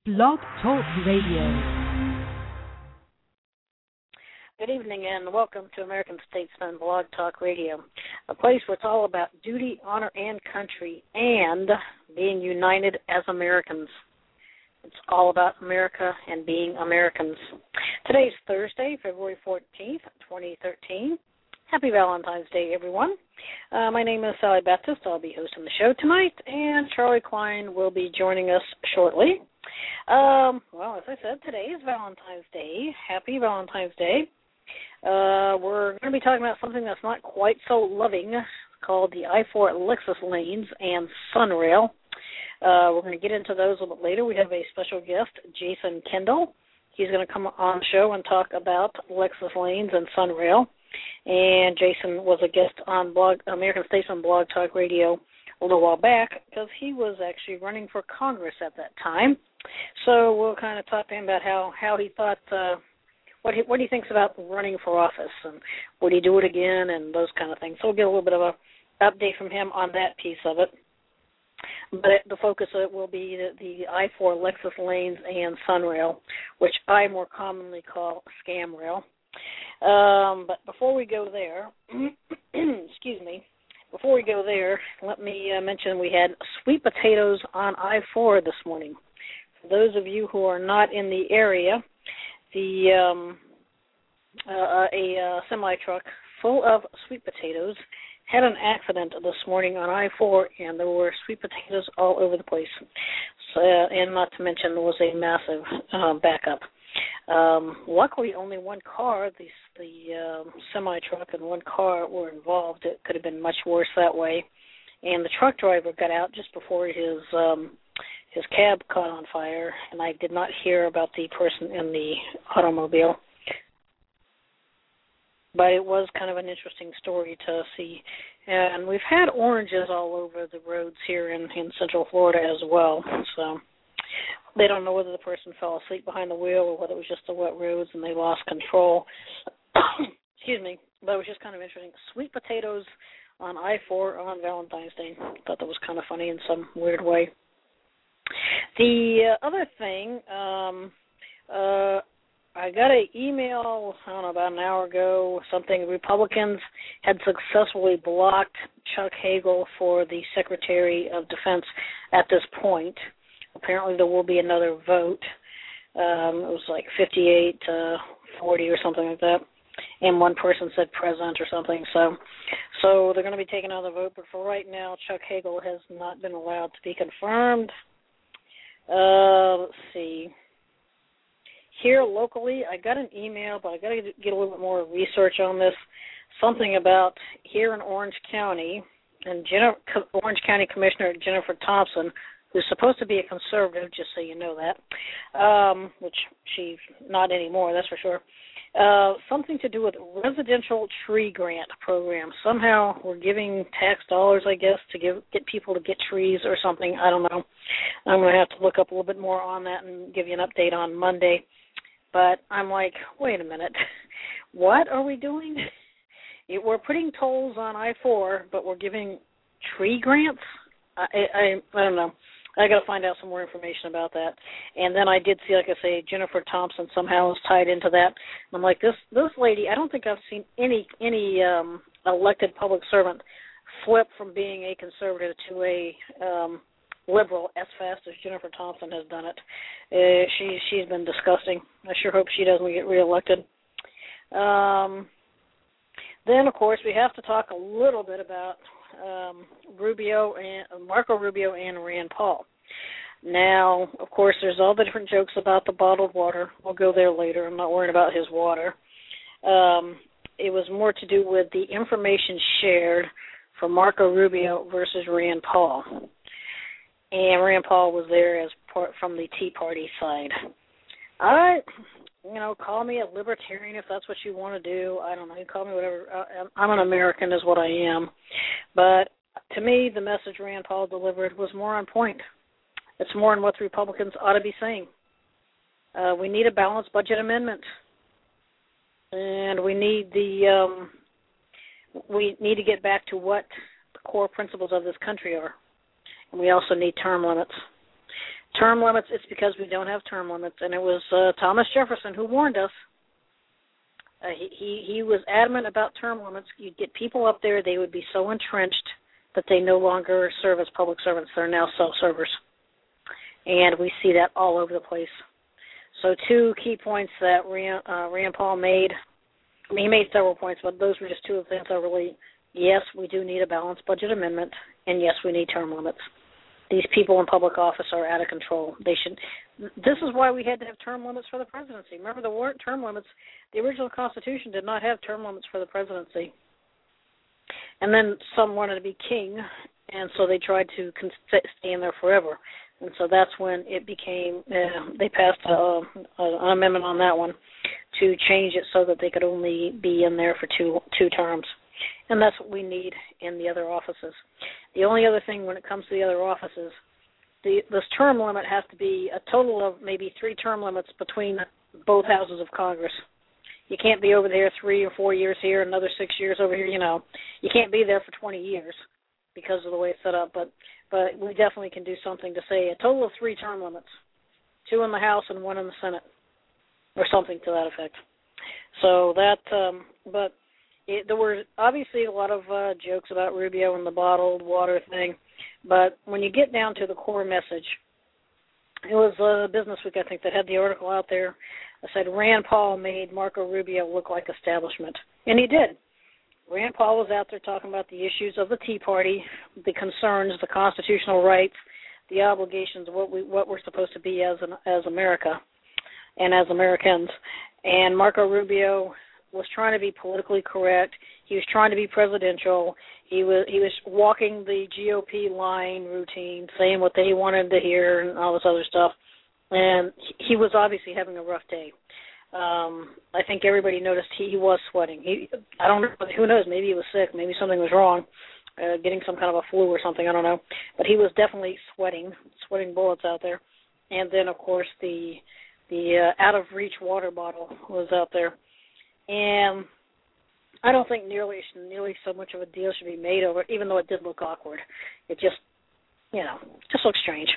Blog Talk Radio. Good evening and welcome to American Statesman Blog Talk Radio, a place where it's all about duty, honor, and country, and being united as Americans. It's all about America and being Americans. Today's Thursday, February 14th, 2013. Happy Valentine's Day, everyone. My name is Sally Baptist. I'll be hosting the show tonight, and Charlie Klein will be joining us shortly. Well, as I said, today is Valentine's Day. Happy Valentine's Day. We're going to be talking about something that's not quite so loving, called the I-4 Lexus lanes and Sunrail. We're going to get into those a little bit later. We have a special guest, Jason Kendall. He's going to come on the show and talk about Lexus lanes and Sunrail. And Jason was a guest on American Statesman Blog Talk Radio a little while back because he was actually running for Congress at that time. So we'll kind of talk to him about how he thought, what he thinks about running for office and would he do it again and those kind of things. So we'll get a little bit of an update from him on that piece of it. But the focus of it will be the I-4 Lexus lanes and Sunrail, which I more commonly call Scam Rail. But before we go there, before we go there, let me mention we had sweet potatoes on I-4 this morning. For those of you who are not in the area, a semi-truck full of sweet potatoes had an accident this morning on I-4, and there were sweet potatoes all over the place. So, and not to mention there was a massive backup. Luckily, only one car, the semi-truck and one car were involved. It could have been much worse that way. And the truck driver got out just before his cab caught on fire, and I did not hear about the person in the automobile. But it was kind of an interesting story to see. And we've had oranges all over the roads here in Central Florida as well. So they don't know whether the person fell asleep behind the wheel or whether it was just the wet roads and they lost control. Excuse me. But it was just kind of interesting. Sweet potatoes on I-4 on Valentine's Day. I thought that was kind of funny in some weird way. The other thing, I got an email, I don't know, about an hour ago, something Republicans had successfully blocked Chuck Hagel for the Secretary of Defense at this point. Apparently there will be another vote. It was like 58 to 40 or something like that. And one person said present or something. So they're going to be taking another vote. But for right now, Chuck Hagel has not been allowed to be confirmed. Let's see. Here locally, I got an email, but I got to get a little bit more research on this. Something about here in Orange County, and Orange County Commissioner Jennifer Thompson, who's supposed to be a conservative, just so you know that, which she's not anymore, that's for sure. Something to do with residential tree grant program. Somehow we're giving tax dollars, I guess, to get people to get trees or something. I don't know. I'm going to have to look up a little bit more on that and give you an update on Monday. But I'm like, wait a minute. What are we doing? We're putting tolls on I-4, but we're giving tree grants? I don't know. I got to find out some more information about that. And then I did see, like I say, Jennifer Thompson somehow is tied into that. And I'm like, this lady, I don't think I've seen any elected public servant flip from being a conservative to a liberal as fast as Jennifer Thompson has done it. She's been disgusting. I sure hope she doesn't get reelected. Then, of course, we have to talk a little bit about Marco Rubio and Rand Paul. Now, of course, there's all the different jokes about the bottled water. We'll go there later. I'm not worried about his water. It was more to do with the information shared for Marco Rubio versus Rand Paul. And Rand Paul was there as part from the Tea Party side. Call me a libertarian if that's what you want to do. I don't know. You call me whatever. I'm an American is what I am. But to me, the message Rand Paul delivered was more on point. It's more on what the Republicans ought to be saying. We need a balanced budget amendment. And we need to get back to what the core principles of this country are. And we also need term limits. Term limits, it's because we don't have term limits, and it was Thomas Jefferson who warned us. He was adamant about term limits. You'd get people up there, they would be so entrenched that they no longer serve as public servants. They're now self-servers. And we see that all over the place. So 2 key points that Rand Paul made. I mean, he made several points, but those were just 2 of the things I really, yes, we do need a balanced budget amendment, and yes, we need term limits. These people in public office are out of control. This is why we had to have term limits for the presidency. Remember, there weren't term limits. The original Constitution did not have term limits for the presidency. And then some wanted to be king, and so they tried to stay in there forever. And so that's when it became, they passed an amendment on that one to change it so that they could only be in there for two terms. And that's what we need in the other offices. The only other thing when it comes to the other offices, this term limit has to be a total of maybe 3 term limits between both houses of Congress. You can't be over there 3 or 4 years here, another 6 years over here, You can't be there for 20 years because of the way it's set up. But we definitely can do something to say a total of 3 term limits, 2 in the House and 1 in the Senate, or something to that effect. So that, there were obviously a lot of jokes about Rubio and the bottled water thing, but when you get down to the core message, it was Business Week, I think, that had the article out there that said Rand Paul made Marco Rubio look like establishment, and he did. Rand Paul was out there talking about the issues of the Tea Party, the concerns, the constitutional rights, the obligations of what we're supposed to be as America and as Americans. And Marco Rubio was trying to be politically correct. He was trying to be presidential. He was walking the GOP line routine, saying what they wanted to hear and all this other stuff. And he was obviously having a rough day. I think everybody noticed he was sweating. I don't know, who knows, maybe he was sick, maybe something was wrong, getting some kind of a flu or something, I don't know. But he was definitely sweating bullets out there. And then, of course, the out-of-reach water bottle was out there. And I don't think nearly so much of a deal should be made over it, even though it did look awkward. It just looks strange.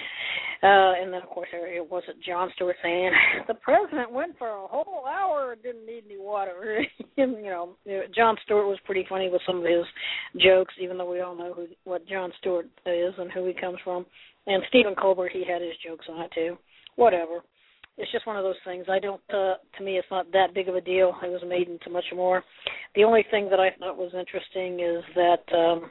And then, of course, it wasn't Jon Stewart saying, the president went for a whole hour and didn't need any water. Jon Stewart was pretty funny with some of his jokes, even though we all know what Jon Stewart is and who he comes from. And Stephen Colbert, he had his jokes on it, too. Whatever. It's just one of those things. To me, it's not that big of a deal. It was made into much more. The only thing that I thought was interesting is that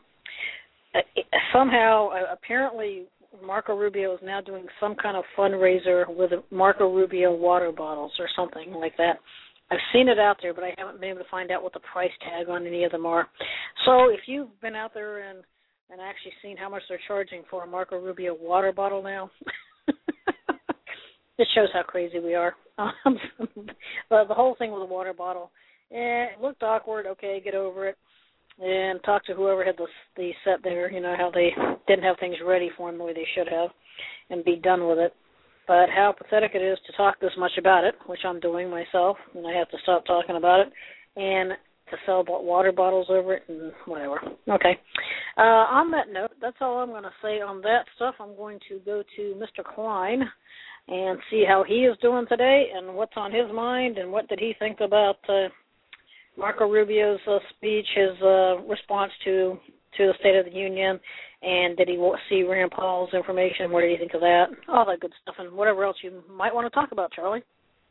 somehow, apparently, Marco Rubio is now doing some kind of fundraiser with Marco Rubio water bottles or something like that. I've seen it out there, but I haven't been able to find out what the price tag on any of them are. So if you've been out there and actually seen how much they're charging for a Marco Rubio water bottle now, it shows how crazy we are. But the whole thing with the water bottle, it looked awkward. Okay, get over it. And talk to whoever had the set there, how they didn't have things ready for them the way they should have, and be done with it. But how pathetic it is to talk this much about it, which I'm doing myself, and I have to stop talking about it, and to sell water bottles over it and whatever. Okay. On that note, that's all I'm going to say on that stuff. I'm going to go to Mr. Klein and see how he is doing today and what's on his mind and what did he think about Marco Rubio's speech, his response to the State of the Union, and did he see Rand Paul's information? What did he think of that? All that good stuff, and whatever else you might want to talk about, Charlie.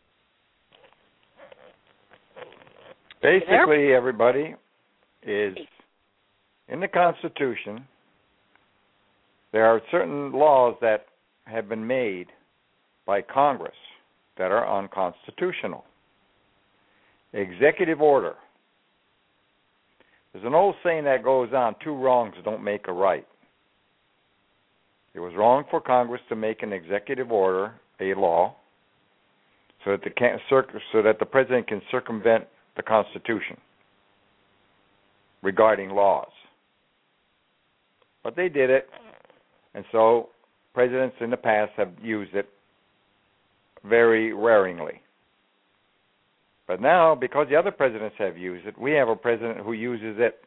Basically, everybody is in the Constitution. There are certain laws that have been made by Congress that are unconstitutional. Executive order. There's an old saying that goes on, 2 wrongs don't make a right. It was wrong for Congress to make an executive order a law so that the president can circumvent the Constitution regarding laws. But they did it, and so presidents in the past have used it very rarely. But now, because the other presidents have used it, we have a president who uses it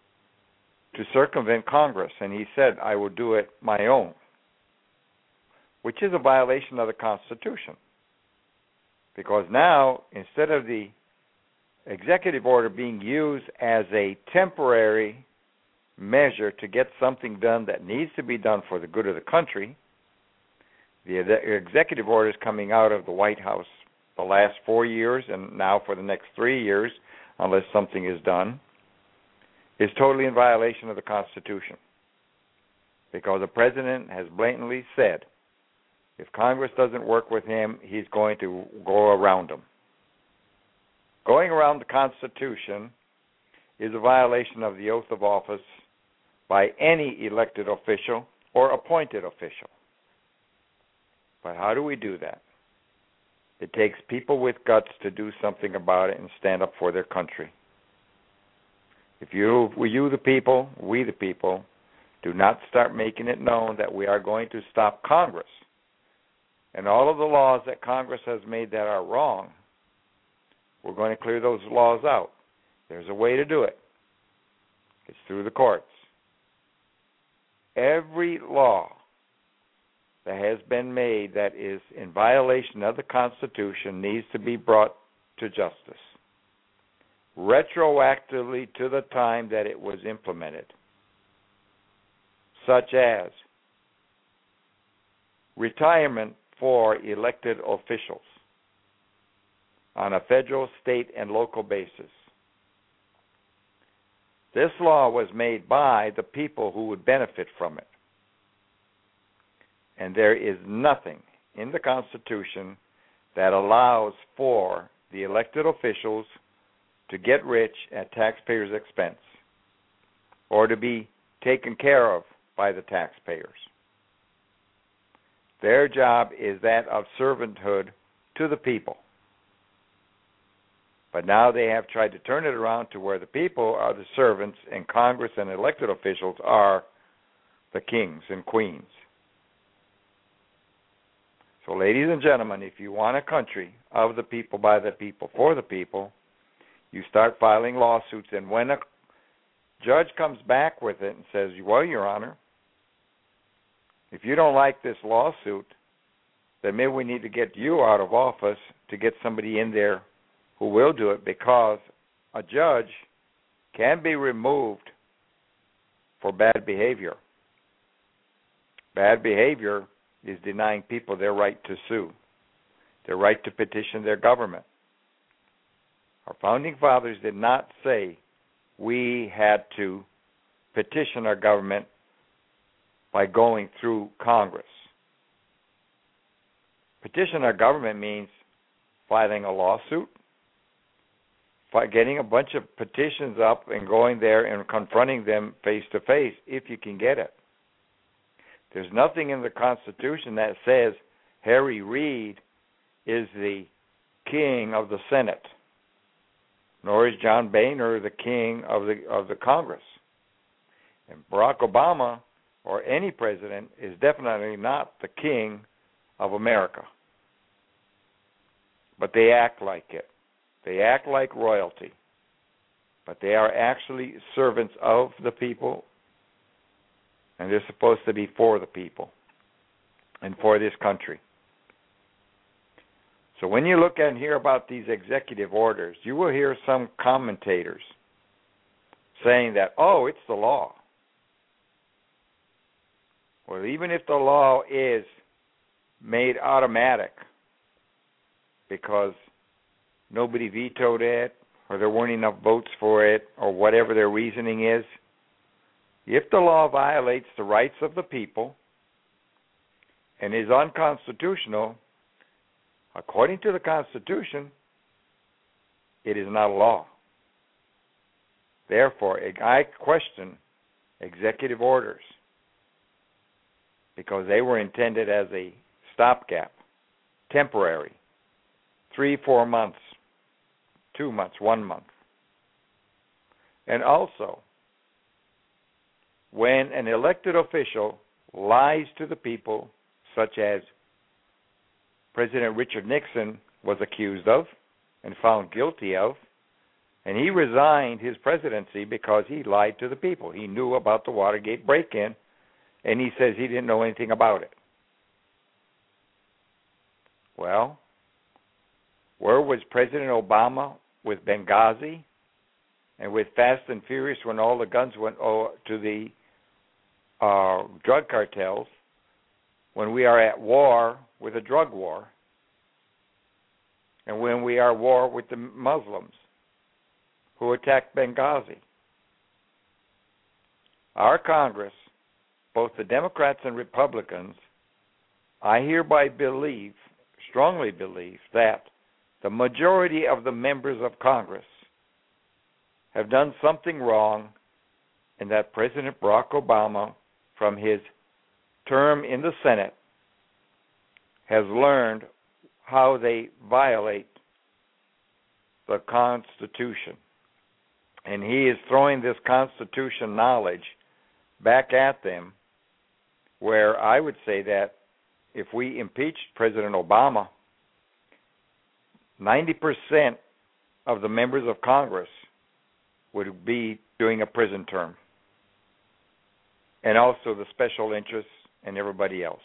to circumvent Congress. And he said, I will do it my own. which is a violation of the Constitution. Because now, instead of the executive order being used as a temporary measure to get something done that needs to be done for the good of the country, the executive orders coming out of the White House the last 4 years and now for the next 3 years, unless something is done, is totally in violation of the Constitution. Because the president has blatantly said, if Congress doesn't work with him, he's going to go around them. Going around the Constitution is a violation of the oath of office by any elected official or appointed official. But how do we do that? It takes people with guts to do something about it and stand up for their country. If we the people, do not start making it known that we are going to stop Congress and all of the laws that Congress has made that are wrong, we're going to clear those laws out. There's a way to do it. It's through the courts. Every law that has been made that is in violation of the Constitution needs to be brought to justice, retroactively to the time that it was implemented, such as retirement for elected officials on a federal, state, and local basis. This law was made by the people who would benefit from it. And there is nothing in the Constitution that allows for the elected officials to get rich at taxpayers' expense or to be taken care of by the taxpayers. Their job is that of servanthood to the people. But now they have tried to turn it around to where the people are the servants and Congress and elected officials are the kings and queens. So, ladies and gentlemen, if you want a country of the people, by the people, for the people, you start filing lawsuits. And when a judge comes back with it and says, well, Your Honor, if you don't like this lawsuit, then maybe we need to get you out of office to get somebody in there who will do it, because a judge can be removed for bad behavior. Bad behavior is denying people their right to sue, their right to petition their government. Our founding fathers did not say we had to petition our government by going through Congress. Petition our government means filing a lawsuit, getting a bunch of petitions up and going there and confronting them face to face if you can get it. There's nothing in the Constitution that says Harry Reid is the king of the Senate, nor is John Boehner the king of the Congress. And Barack Obama or any president is definitely not the king of America. But they act like it. They act like royalty. But they are actually servants of the people, and they're supposed to be for the people and for this country. So when you look and hear about these executive orders, you will hear some commentators saying that, oh, it's the law. Well, even if the law is made automatic because nobody vetoed it or there weren't enough votes for it or whatever their reasoning is, if the law violates the rights of the people and is unconstitutional, according to the Constitution, it is not a law. Therefore, I question executive orders because they were intended as a stopgap, temporary, 3-4 months, 2 months, 1 month. And also, when an elected official lies to the people, such as President Richard Nixon was accused of and found guilty of, and he resigned his presidency because he lied to the people. He knew about the Watergate break-in, and he says he didn't know anything about it. Well, where was President Obama with Benghazi and with Fast and Furious when all the guns went to the drug cartels, when we are at war with a drug war, and when we are at war with the Muslims who attacked Benghazi? Our Congress, both the Democrats and Republicans, I hereby believe, strongly believe, that the majority of the members of Congress have done something wrong, and that President Barack Obama, from his term in the Senate, has learned how they violate the Constitution. And he is throwing this Constitution knowledge back at them, where I would say that if we impeached President Obama, 90% of the members of Congress would be doing a prison term, and also the special interests and everybody else.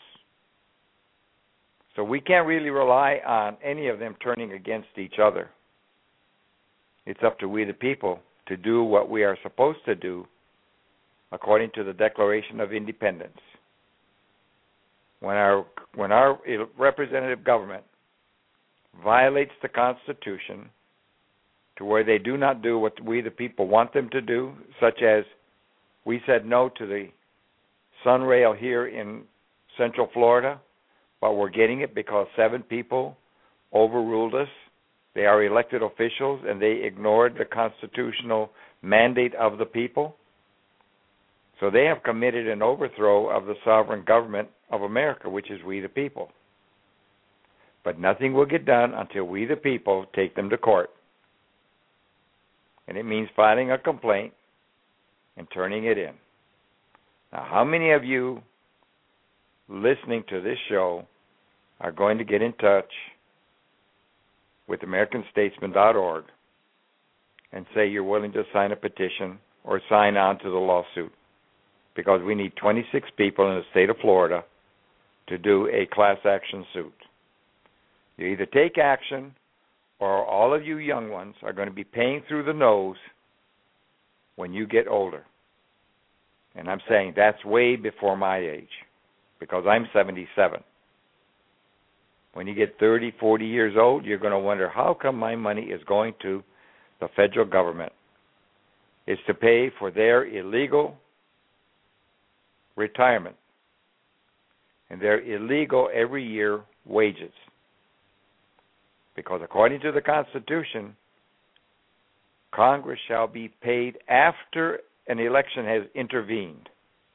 So we can't really rely on any of them turning against each other. It's up to we the people to do what we are supposed to do according to the Declaration of Independence. When our representative government violates the Constitution to where they do not do what we the people want them to do, such as we said no to the Sunrail here in Central Florida, but we're getting it because 7 people overruled us. They are elected officials, and they ignored the constitutional mandate of the people. So they have committed an overthrow of the sovereign government of America, which is we the people. But nothing will get done until we the people take them to court. And it means filing a complaint and turning it in. Now, how many of you listening to this show are going to get in touch with AmericanStatesman.org and say you're willing to sign a petition or sign on to the lawsuit? Because we need 26 people in the state of Florida to do a class action suit. You either take action, or all of you young ones are going to be paying through the nose when you get older. And I'm saying that's way before my age, because I'm 77. When you get 30, 40 years old, you're going to wonder, how come my money is going to the federal government? It's to pay for their illegal retirement and their illegal every year wages. Because according to the Constitution, Congress shall be paid after an election has intervened.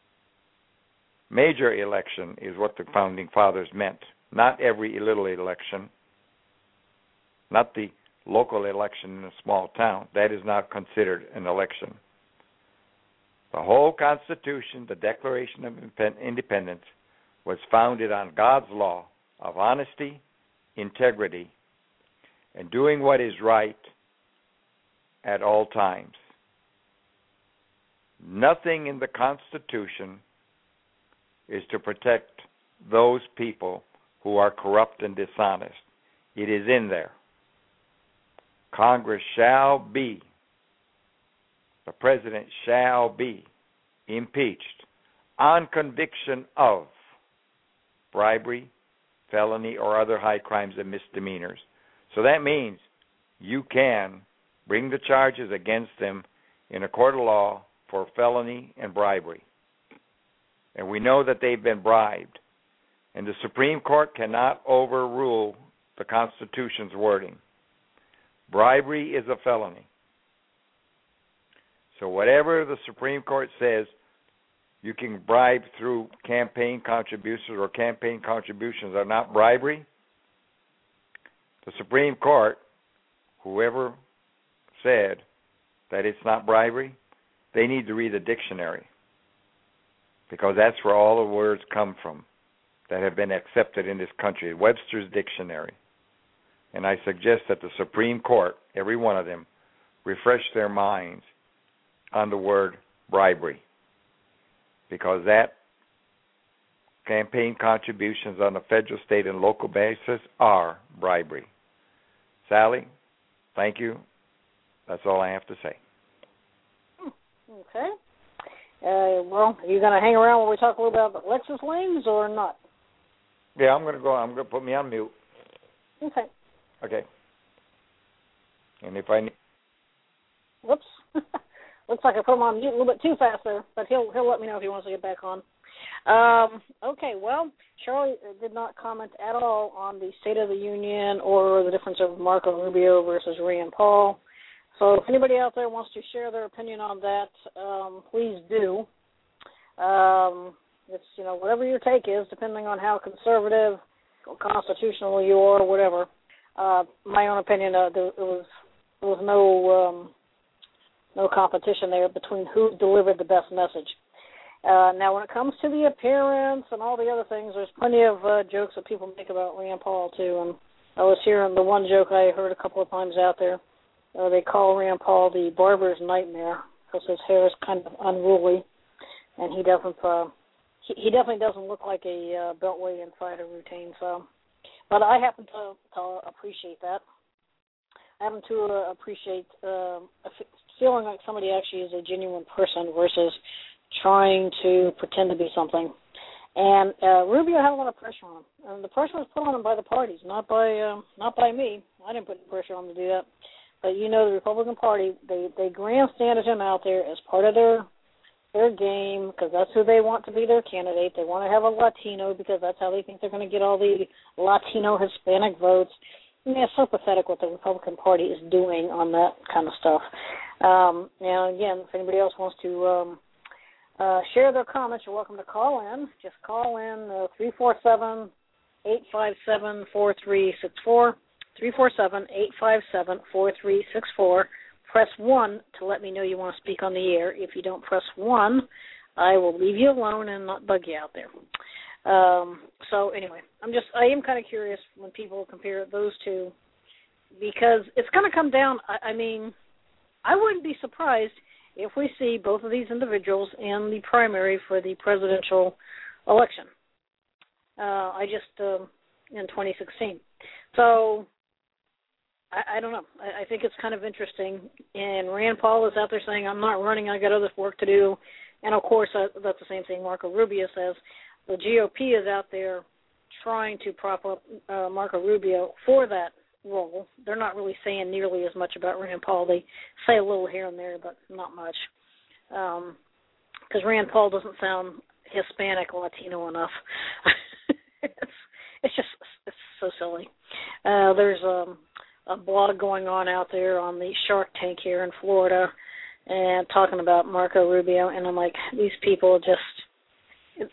Major election is what the Founding Fathers meant. Not every little election. Not the local election in a small town. That is not considered an election. The whole Constitution, the Declaration of Independence, was founded on God's law of honesty, integrity, and doing what is right at all times. Nothing in the Constitution is to protect those people who are corrupt and dishonest. It is in there. Congress shall be, the president shall be impeached on conviction of bribery, felony, or other high crimes and misdemeanors. So that means you can bring the charges against them in a court of law for felony and bribery. And we know that they've been bribed. And the Supreme Court cannot overrule the Constitution's wording. Bribery is a felony. So whatever the Supreme Court says, you can bribe through campaign contributions, or campaign contributions are not bribery, the Supreme Court, whoever said that it's not bribery, they need to read the dictionary, because that's where all the words come from that have been accepted in this country, Webster's Dictionary. And I suggest that the Supreme Court, every one of them, refresh their minds on the word bribery, because that campaign contributions on a federal, state, and local basis are bribery. Sally, thank you. That's all I have to say. Okay. Well, are you going to hang around while we talk a little about Lexus lanes or not? Yeah, I'm going to go. I'm going to put me on mute. Okay. Okay. And if I need... Whoops. Looks like I put him on mute a little bit too fast there, but he'll let me know if he wants to get back on. Okay, well, Charlie did not comment at all on the State of the Union or the difference of Marco Rubio versus Rand Paul. So if anybody out there wants to share their opinion on that, please do. It's, whatever your take is, depending on how conservative or constitutional you are or whatever. My own opinion, there was no competition there between who delivered the best message. Now, when it comes to the appearance and all the other things, there's plenty of jokes that people make about Rand Paul, too. And I was hearing the one joke I heard a couple of times out there. They call Rand Paul the barber's nightmare because his hair is kind of unruly, and he doesn't. He definitely doesn't look like a beltway inside a routine. So, but I happen to appreciate that. I happen to appreciate feeling like somebody actually is a genuine person versus trying to pretend to be something. And Rubio had a lot of pressure on him, and the pressure was put on him by the parties, not by me. I didn't put any pressure on him to do that. But the Republican Party, they grandstanded him out there as part of their game because that's who they want to be their candidate. They want to have a Latino because that's how they think they're going to get all the Latino Hispanic votes. I mean, it's so pathetic what the Republican Party is doing on that kind of stuff. Now, again, if anybody else wants to share their comments, you're welcome to call in. Just call in 347-857-4364, 347-857-4364. Press 1 to let me know you want to speak on the air. If you don't press 1, I will leave you alone and not bug you out there. So anyway, I am kind of curious when people compare those two because it's going to come down. I mean, I wouldn't be surprised if we see both of these individuals in the primary for the presidential election. In 2016. So I don't know. I think it's kind of interesting. And Rand Paul is out there saying, I'm not running, I got other work to do. And, of course, that's the same thing Marco Rubio says. The GOP is out there trying to prop up Marco Rubio for that role. They're not really saying nearly as much about Rand Paul. They say a little here and there, but not much. Because Rand Paul doesn't sound Hispanic, Latino enough. It's so silly. There's a blog going on out there on the Shark Tank here in Florida and talking about Marco Rubio, and I'm like, these people just,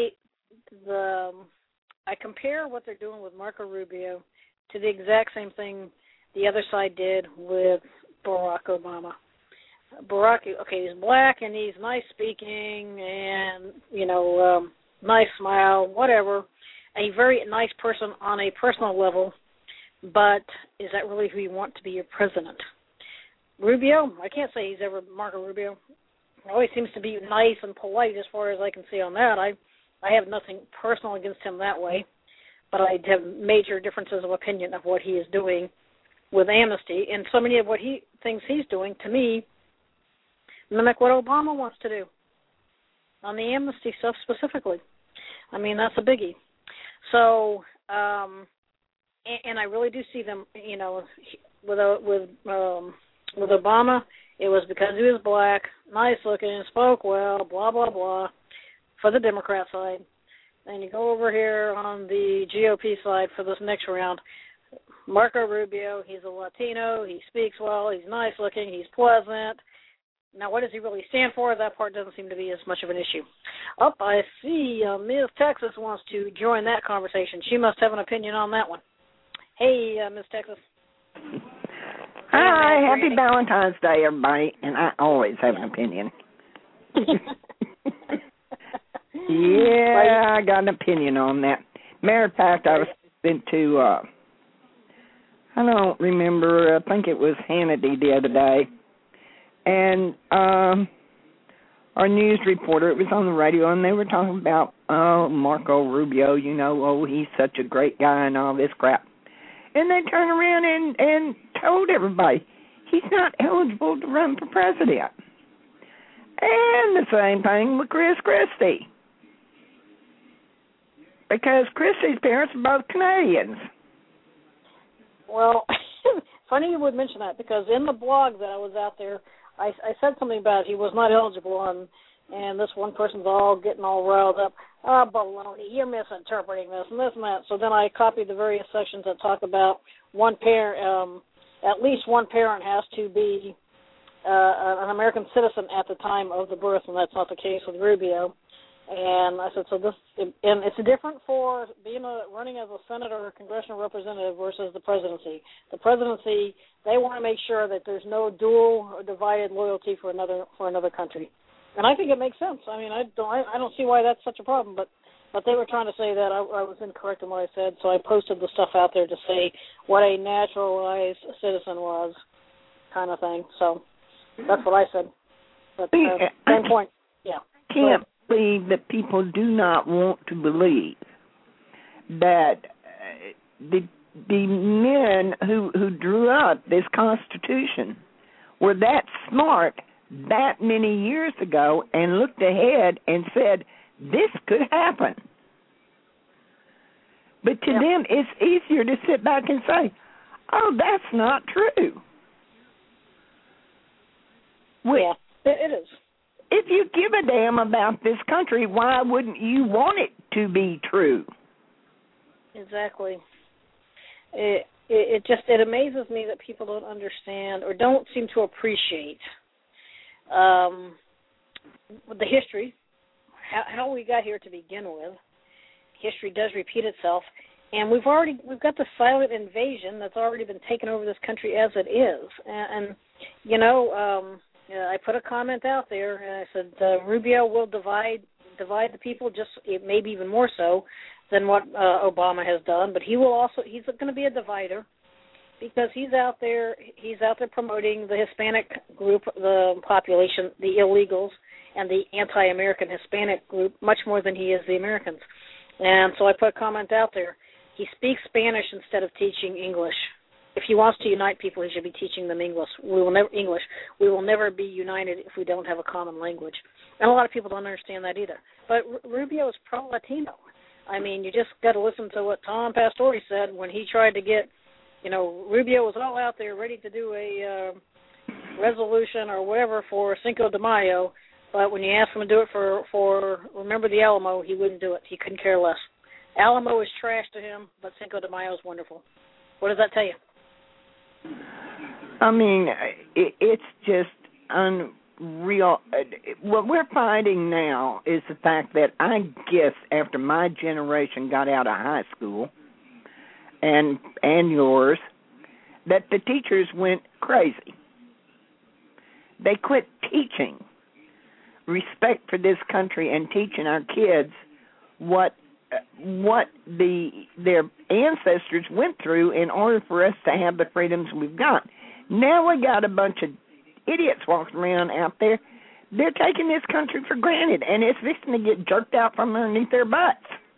I compare what they're doing with Marco Rubio to the exact same thing the other side did with Barack Obama. Barack, okay, he's black and he's nice speaking and, nice smile, whatever. A very nice person on a personal level, but is that really who you want to be your president? Rubio, I can't say he's ever Marco Rubio. He always seems to be nice and polite as far as I can see on that. I have nothing personal against him that way, but I have major differences of opinion of what he is doing with amnesty, and so many of what he thinks he's doing, to me, mimic what Obama wants to do on the amnesty stuff specifically. I mean, that's a biggie. So, and I really do see them, with Obama, it was because he was black, nice looking, spoke well, blah, blah, blah, for the Democrat side. Then you go over here on the GOP side for this next round. Marco Rubio, he's a Latino, he speaks well, he's nice looking, he's pleasant. Now, what does he really stand for? That part doesn't seem to be as much of an issue. I see Ms. Texas wants to join that conversation. She must have an opinion on that one. Hey, Ms. Texas. Hi, happy Valentine's Day, everybody, and I always have an opinion. Yeah, I got an opinion on that. Matter of fact, I was been to, I don't remember, I think it was Hannity the other day, and our news reporter, it was on the radio, and they were talking about, Marco Rubio, he's such a great guy and all this crap. And they turned around and told everybody he's not eligible to run for president. And the same thing with Chris Christie. Because Christie's parents are both Canadians. Well, funny you would mention that, because in the blog that I was out there, I said something about he was not eligible, and this one person's all getting all riled up. Oh, baloney, you're misinterpreting this and this and that. So then I copied the various sections that talk about one parent, at least one parent has to be an American citizen at the time of the birth, and that's not the case with Rubio. And I said, and it's different for running as a senator or congressional representative versus the presidency. The presidency, they want to make sure that there's no dual or divided loyalty for another country. And I think it makes sense. I mean, I don't see why that's such a problem, but they were trying to say that I was incorrect in what I said, so I posted the stuff out there to say what a naturalized citizen was, kind of thing. So that's what I said. But same point. Yeah. Can't believe that people do not want to believe that the men who drew up this Constitution were that smart that many years ago and looked ahead and said, this could happen. But to them, it's easier to sit back and say, oh, that's not true. Yeah, it is. If you give a damn about this country, why wouldn't you want it to be true? Exactly. It amazes me that people don't understand or don't seem to appreciate the history, how we got here to begin with. History does repeat itself, and we've got the silent invasion that's already been taken over this country as it is. And I put a comment out there, and I said Rubio will divide the people, just maybe even more so than what Obama has done. But he's going to be a divider, because he's out there promoting the Hispanic group, the population, the illegals, and the anti-American Hispanic group much more than he is the Americans. And so I put a comment out there. He speaks Spanish instead of teaching English. If he wants to unite people, he should be teaching them English. We will never be united if we don't have a common language. And a lot of people don't understand that either. But Rubio is pro-Latino. I mean, you just got to listen to what Tom Pastore said when he tried to get, Rubio was all out there ready to do a resolution or whatever for Cinco de Mayo, but when you asked him to do it for Remember the Alamo, he wouldn't do it. He couldn't care less. Alamo is trash to him, but Cinco de Mayo is wonderful. What does that tell you? I mean, it's just unreal. What we're finding now is the fact that I guess after my generation got out of high school, and yours, that the teachers went crazy. They quit teaching respect for this country and teaching our kids what their ancestors went through in order for us to have the freedoms we've got. Now we got a bunch of idiots walking around out there. They're taking this country for granted, and it's fixing to get jerked out from underneath their butts.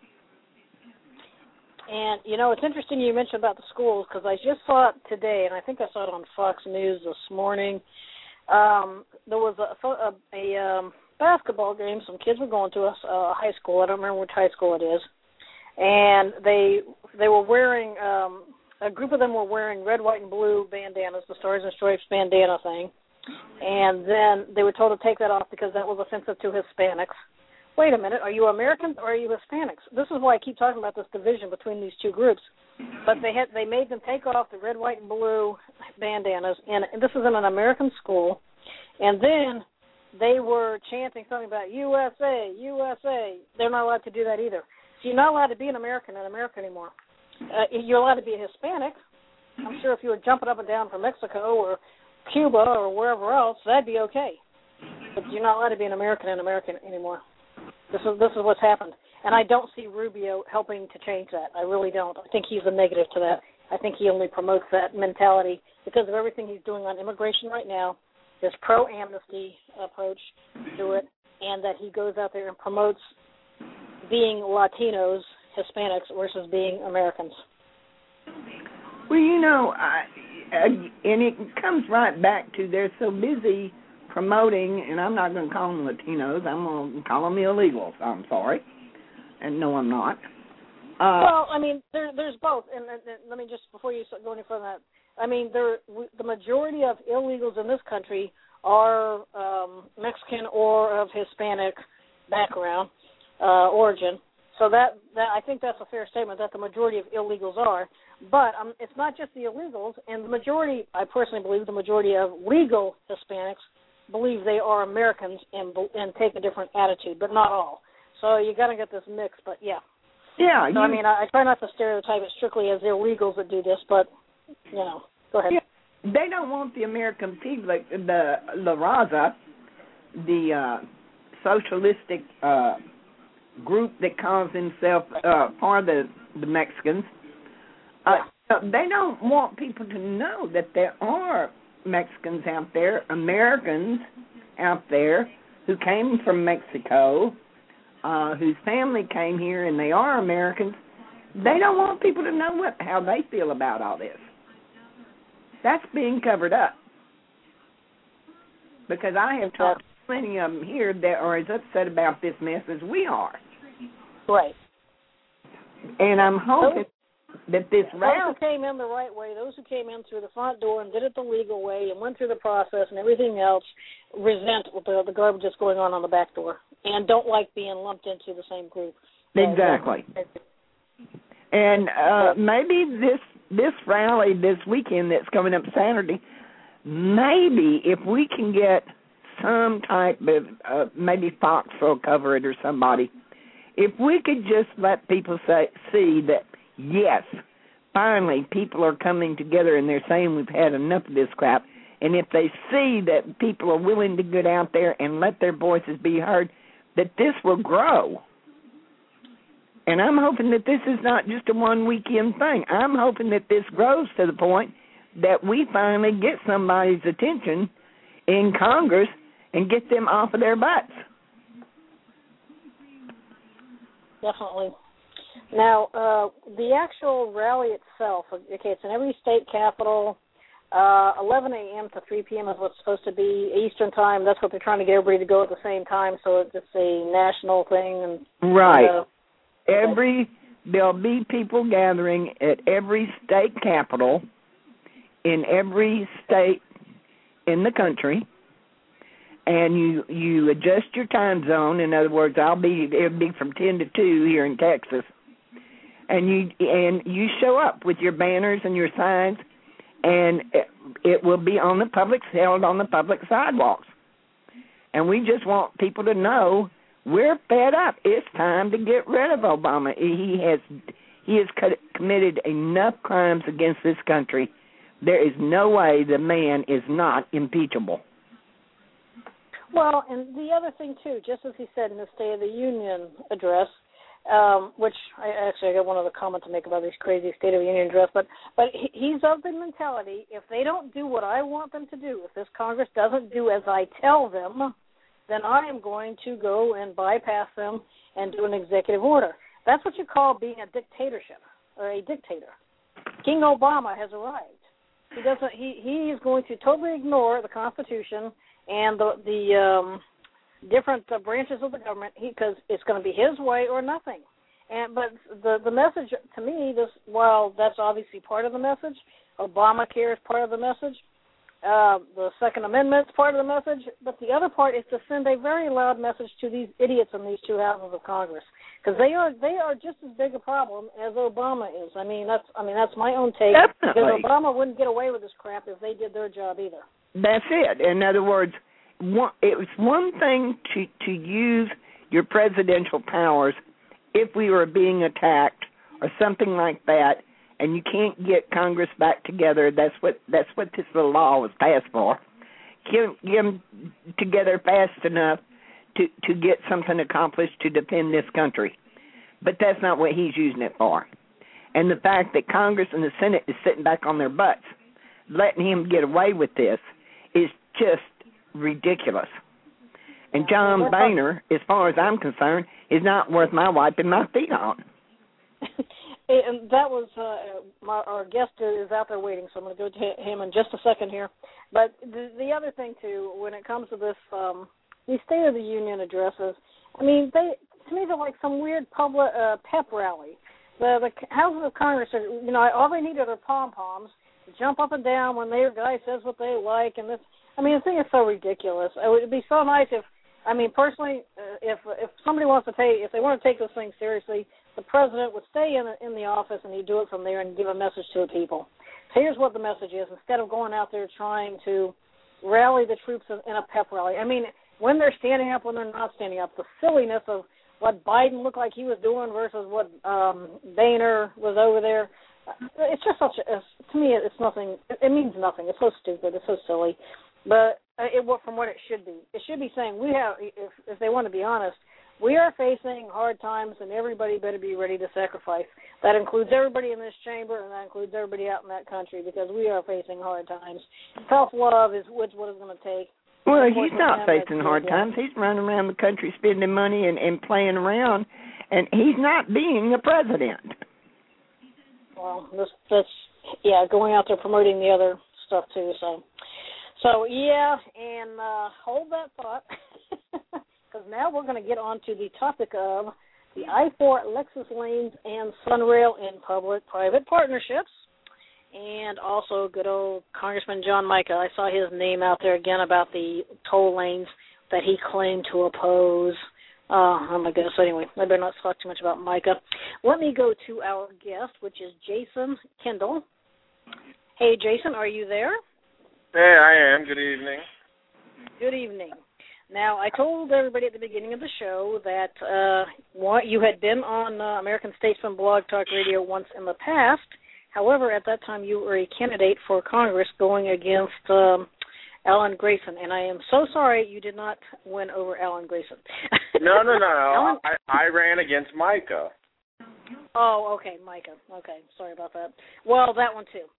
And, it's interesting you mentioned about the schools, because I just saw it today, and I think I saw it on Fox News this morning. There was a basketball game. Some kids were going to a high school. I don't remember which high school it is. And they were wearing, a group of them were wearing red, white, and blue bandanas, the Stars and Stripes bandana thing. And then they were told to take that off because that was offensive to Hispanics. Wait a minute, are you Americans or are you Hispanics? This is why I keep talking about this division between these two groups. But they made them take off the red, white, and blue bandanas, and this is in an American school. And then they were chanting something about USA, USA. They're not allowed to do that either. So you're not allowed to be an American in America anymore. You're allowed to be a Hispanic. I'm sure if you were jumping up and down from Mexico or Cuba or wherever else, that'd be okay. But you're not allowed to be an American in America anymore. This is what's happened. And I don't see Rubio helping to change that. I really don't. I think he's a negative to that. I think he only promotes that mentality because of everything he's doing on immigration right now, his pro-amnesty approach to it, and that he goes out there and promotes being Latinos, Hispanics versus being Americans. Well, and it comes right back to they're so busy promoting, and I'm not going to call them Latinos, I'm going to call them illegals. I'm sorry. And no, I'm not. Well, I mean, there's both. And let me just, before you go any further than that, I mean, the majority of illegals in this country are Mexican or of Hispanic background, origin. So that I think that's a fair statement that the majority of illegals are. But it's not just the illegals, and the majority, I personally believe, the majority of legal Hispanics believe they are Americans and take a different attitude, but not all. So you got to get this mix, but yeah. Yeah. So, I mean, I try not to stereotype it strictly as illegals that do this, but, go ahead. Yeah. They don't want the American people, like the La Raza, the socialistic group that calls themselves part of the Mexicans. They don't want people to know that there are Mexicans out there, Americans out there who came from Mexico, whose family came here and they are Americans. They don't want people to know how they feel about all this. That's being covered up. Because I have talked to plenty of them here that are as upset about this mess as we are. Right. And I'm hoping that this those who came in the right way, those who came in through the front door and did it the legal way and went through the process and everything else, resent the garbage that's going on the back door and don't like being lumped into the same group. Exactly. And maybe this rally this weekend that's coming up Saturday, maybe if we can get some type of, maybe Fox will cover it or somebody, if we could just let people see that, yes, finally people are coming together and they're saying we've had enough of this crap, and if they see that people are willing to get out there and let their voices be heard, that this will grow. And I'm hoping that this is not just a one-weekend thing. I'm hoping that this grows to the point that we finally get somebody's attention in Congress and get them off of their butts. Definitely. Now, the actual rally itself, okay, it's in every state capital. 11 a.m. to 3 p.m. is what's supposed to be Eastern time. That's what they're trying to get everybody to go at the same time, so it's a national thing. Right. There'll be people gathering at every state capital in every state in the country, and you adjust your time zone. In other words, it'll be from 10 to 2 here in Texas, and you show up with your banners and your signs, and it will be held on the public sidewalks. And we just want people to know we're fed up. It's time to get rid of Obama. He has committed enough crimes against this country. There is no way the man is not impeachable. Well, and the other thing, too, just as he said in the State of the Union address, which I got one other comment to make about this crazy State of the Union address, but he's of the mentality, if they don't do what I want them to do, if this Congress doesn't do as I tell them, then I am going to go and bypass them and do an executive order. That's what you call being a dictatorship or a dictator. King Obama has arrived. He is going to totally ignore the Constitution and the different branches of the government because it's going to be his way or nothing. But the message to me, while that's obviously part of the message, Obamacare is part of the message. The Second Amendment is part of the message, but the other part is to send a very loud message to these idiots in these two houses of Congress, because they are just as big a problem as Obama is. That's my own take. Definitely. Because Obama wouldn't get away with this crap if they did their job either. That's it. In other words, it was one thing to use your presidential powers if we were being attacked or something like that, and you can't get Congress back together. That's what this little law was passed for. Get them together fast enough to get something accomplished to defend this country. But that's not what he's using it for. And the fact that Congress and the Senate is sitting back on their butts, letting him get away with this, is just ridiculous. And John Boehner, as far as I'm concerned, is not worth my wiping my feet on. And that was our guest is out there waiting, so I'm going to go to him in just a second here. But the other thing, too, when it comes to this, these State of the Union addresses, I mean, to me, they're like some weird public pep rally. The Houses of Congress are, all they need are their pom-poms to jump up and down when their guy says what they like. And this, I mean, the thing is so ridiculous. It would be so nice if, personally, if somebody wants to if they want to take this thing seriously, the president would stay in the office and he'd do it from there and give a message to the people. So here's what the message is. Instead of going out there trying to rally the troops in a pep rally, I mean, when they're standing up, when they're not standing up, the silliness of what Biden looked like he was doing versus what Boehner was over there, it's just to me, it's nothing. It means nothing. It's so stupid. It's so silly. But from what it should be saying, we have, if they want to be honest, we are facing hard times, and everybody better be ready to sacrifice. That includes everybody in this chamber, and that includes everybody out in that country, because we are facing hard times. Self-love is what it's going to take. Well, he's not facing hard times. He's running around the country spending money and playing around, and he's not being a president. Well, that's going out there promoting the other stuff, too. So yeah, and hold that thought. Because now we're going to get on to the topic of the I-4 Lexus lanes and Sunrail in public-private partnerships, and also good old Congressman John Mica. I saw his name out there again about the toll lanes that he claimed to oppose. Oh, my goodness. So anyway, I better not talk too much about Mica. Let me go to our guest, which is Jason Kendall. Hey, Jason, are you there? Hey, I am. Good evening. Good evening. Now, I told everybody at the beginning of the show that you had been on American Statesman Blog Talk Radio once in the past. However, at that time, you were a candidate for Congress going against Alan Grayson, and I am so sorry you did not win over Alan Grayson. No. I ran against Mica. Oh, okay, Mica. Okay, sorry about that. Well, that one, too.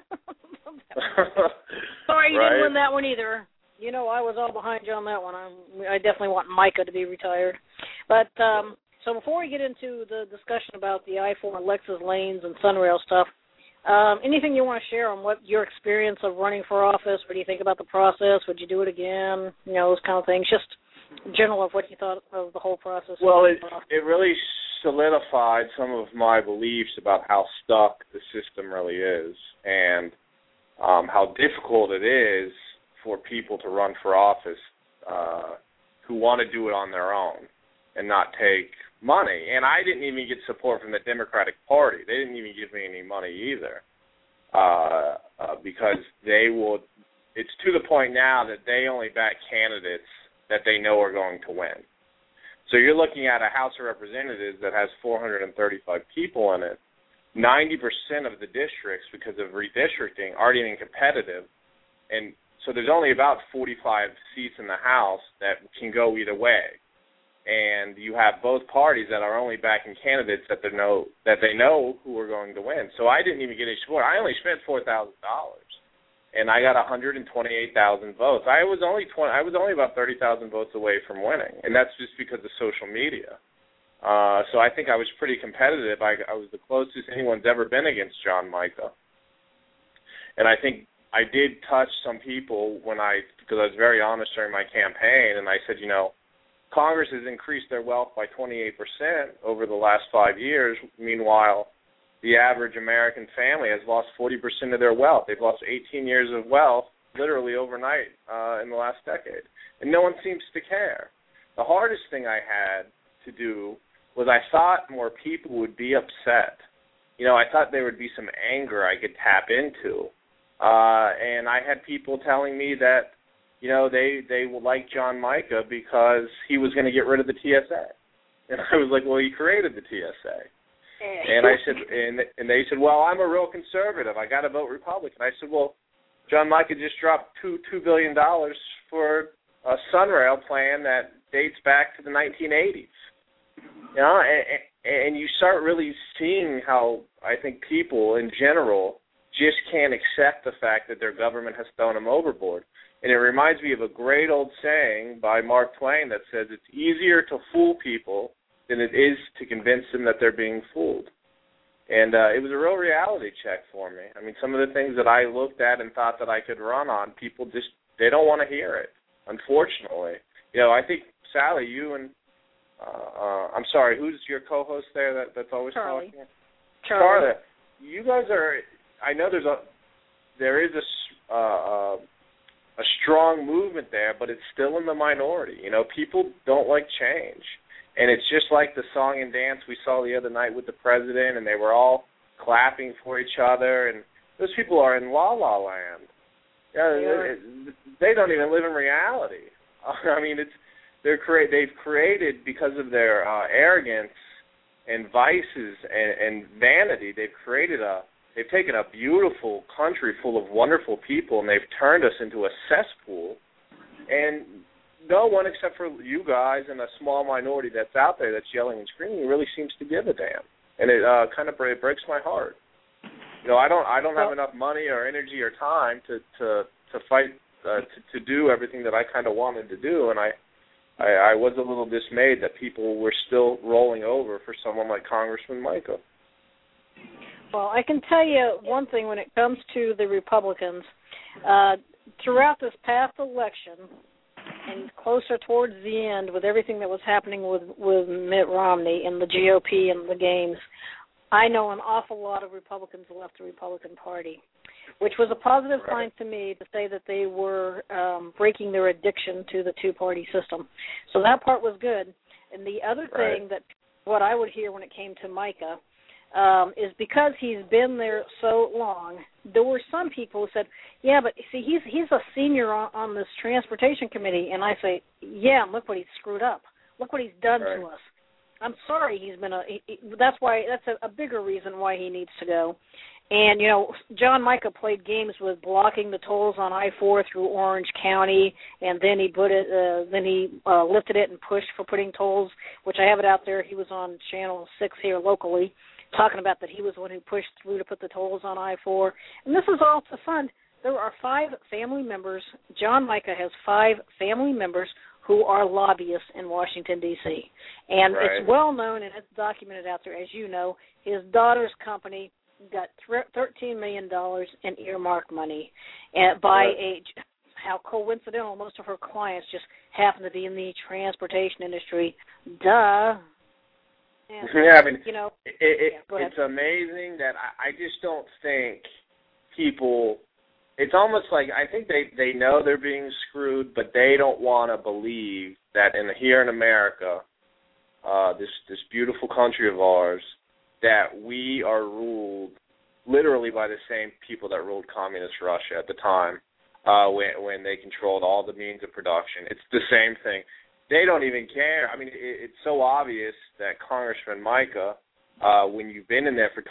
Sorry you didn't win that one either. I was all behind you on that one. I definitely want Mica to be retired. But so before we get into the discussion about the I-4 and Lexus lanes and Sunrail stuff, anything you want to share on what your experience of running for office? What do you think about the process? Would you do it again? Those kind of things. Just general of what you thought of the whole process. Well, it really solidified some of my beliefs about how stuck the system really is, and how difficult it is for people to run for office who want to do it on their own and not take money. And I didn't even get support from the Democratic Party. They didn't even give me any money either, because it's to the point now that they only back candidates that they know are going to win. So you're looking at a House of Representatives that has 435 people in it. 90% of the districts, because of redistricting, aren't even competitive. And so there's only about 45 seats in the House that can go either way. And you have both parties that are only backing candidates that they know who are going to win. So I didn't even get any support. I only spent $4,000, and I got 128,000 votes. I was only about 30,000 votes away from winning, and that's just because of social media. So I think I was pretty competitive. I was the closest anyone's ever been against John Mica. And I think I did touch some people because I was very honest during my campaign, and I said, Congress has increased their wealth by 28% over the last 5 years. Meanwhile, the average American family has lost 40% of their wealth. They've lost 18 years of wealth literally overnight in the last decade. And no one seems to care. The hardest thing I had to do was I thought more people would be upset. I thought there would be some anger I could tap into. And I had people telling me that, they will like John Mica because he was going to get rid of the TSA. And I was like, well, he created the TSA. And I said, and they said, well, I'm a real conservative. I got to vote Republican. I said, well, John Mica just dropped $2 billion for a Sunrail plan that dates back to the 1980s. And you start really seeing how I think people in general just can't accept the fact that their government has thrown them overboard. And it reminds me of a great old saying by Mark Twain that says it's easier to fool people than it is to convince them that they're being fooled. And it was a real reality check for me. I mean, some of the things that I looked at and thought that I could run on, people just, they don't want to hear it, unfortunately. You know, I think, Sally, you and, I'm sorry, who's your co-host there that's always Charlie. talking? Charlie. You guys are, I know there is a strong movement there, but it's still in the minority. You know, people don't like change. And it's just like the song and dance we saw the other night with the president, and they were all clapping for each other, and those people are in la-la land. Yeah, they don't even live in reality. I mean, they've created, because of their arrogance and vices and vanity, they've taken a beautiful country full of wonderful people, and they've turned us into a cesspool. And no one except for you guys and a small minority that's out there that's yelling and screaming really seems to give a damn. And it kind of breaks my heart. You know, I don't have enough money or energy or time to fight to do everything that I kind of wanted to do, and I was a little dismayed that people were still rolling over for someone like Congressman Mica. Well, I can tell you one thing when it comes to the Republicans. Throughout this past election, and closer towards the end with everything that was happening with Mitt Romney and the GOP and the games, I know an awful lot of Republicans left the Republican Party, which was a positive sign to me to say that they were breaking their addiction to the two-party system. So that part was good. And the other thing that what I would hear when it came to Mica is because he's been there so long, there were some people who said, yeah, but see, he's a senior on this transportation committee. And I say, yeah, look what he's screwed up. Look what he's done to us. I'm sorry he's been that's a bigger reason why he needs to go. And, you know, John Mica played games with blocking the tolls on I-4 through Orange County, and then he lifted it and pushed for putting tolls, which I have it out there. He was on Channel 6 here locally, talking about that he was the one who pushed through to put the tolls on I-4. And this is all to fund. There are 5 family members. John Mica has 5 family members who are lobbyists in Washington, D.C. And it's well known and it's documented out there, as you know, his daughter's company got $13 million in earmark money by how coincidental most of her clients just happen to be in the transportation industry. Duh. And, yeah, I mean, you know, it's amazing that I just don't think people, it's almost like I think they know they're being screwed, but they don't want to believe that here in America, this beautiful country of ours, that we are ruled literally by the same people that ruled communist Russia at the time when they controlled all the means of production. It's the same thing. They don't even care. I mean, it's so obvious that Congressman Mica, when you've been in there for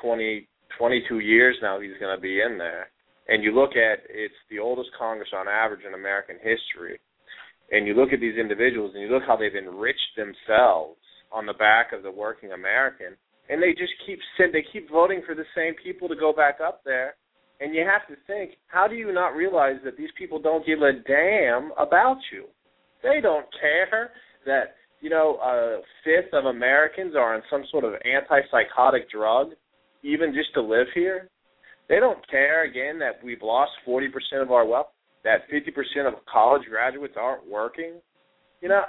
22 years now, he's going to be in there. And you look at, it's the oldest Congress on average in American history. And you look at these individuals and you look how they've enriched themselves on the back of the working American. And they just keep voting for the same people to go back up there. And you have to think, how do you not realize that these people don't give a damn about you? They don't care that, you know, a fifth of Americans are on some sort of antipsychotic drug, even just to live here. They don't care, again, that we've lost 40% of our wealth, that 50% of college graduates aren't working. You know,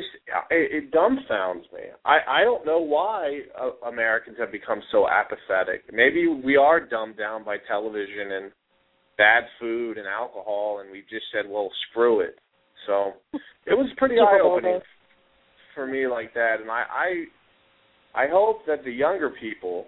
it dumbfounds me. I don't know why Americans have become so apathetic. Maybe we are dumbed down by television and bad food and alcohol, and we just said, well, screw it. So it was pretty eye-opening for me like that. And I hope that the younger people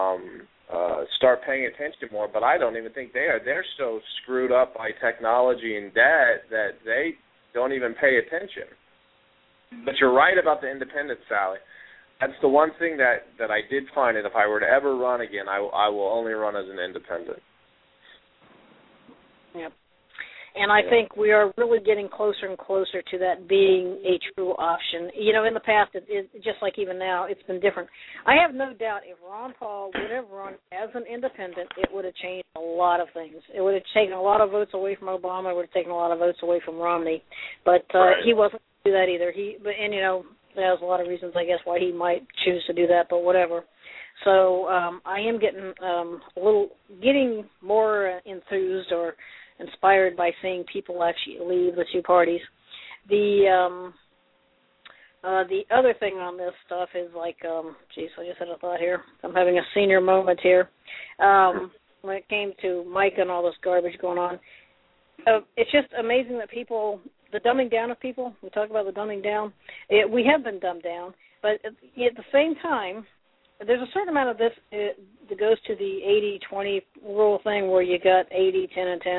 start paying attention more, but I don't even think they are. They're so screwed up by technology and debt that they don't even pay attention. But you're right about the independent, Sally. That's the one thing that I did find, and if I were to ever run again, I will only run as an independent. Yep. And I think we are really getting closer and closer to that being a true option. You know, in the past, it just like even now, it's been different. I have no doubt if Ron Paul would have run as an independent, it would have changed a lot of things. It would have taken a lot of votes away from Obama. It would have taken a lot of votes away from Romney. But he wasn't going to do that either. You know, there's a lot of reasons, I guess, why he might choose to do that, but whatever. So I am getting more enthused or inspired by seeing people actually leave the two parties. The other thing on this stuff is like, I just had a thought here. I'm having a senior moment here. When it came to Mike and all this garbage going on, it's just amazing that people, the dumbing down of people, we talk about the dumbing down, we have been dumbed down, but at the same time, there's a certain amount of this that goes to the 80-20 rule thing where you got 80, 10, and 10.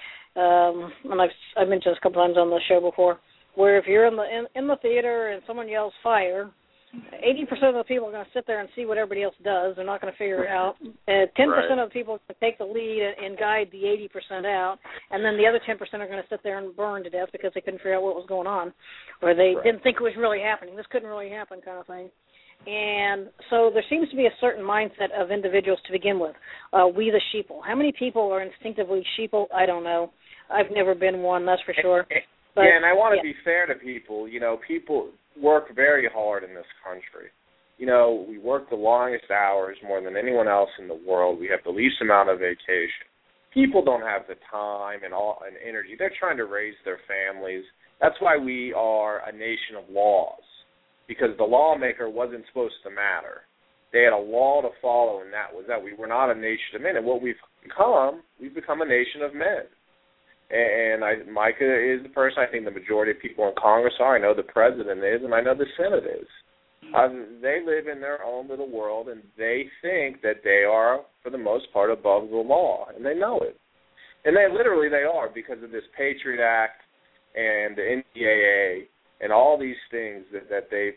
And I've mentioned this a couple times on the show before, where if you're in the theater and someone yells fire, 80% of the people are going to sit there and see what everybody else does. They're not going to figure it out. 10% of the people are going to take the lead and guide the 80% out, and then the other 10% are going to sit there and burn to death because they couldn't figure out what was going on, or they didn't think it was really happening. This couldn't really happen, kind of thing. And so there seems to be a certain mindset of individuals to begin with. We the sheeple. How many people are instinctively sheeple? I don't know. I've never been one, that's for sure. But, and I want to be fair to people. You know, people work very hard in this country. You know, we work the longest hours more than anyone else in the world. We have the least amount of vacation. People don't have the time and energy. They're trying to raise their families. That's why we are a nation of laws. Because the lawmaker wasn't supposed to matter. They had a law to follow, and that was that. We were not a nation of men. And what we've become a nation of men. And Micah is the person I think the majority of people in Congress are. I know the president is, and I know the Senate is. They live in their own little world, and they think that they are, for the most part, above the law, and they know it. And they are because of this Patriot Act and the NDAA and all these things that they've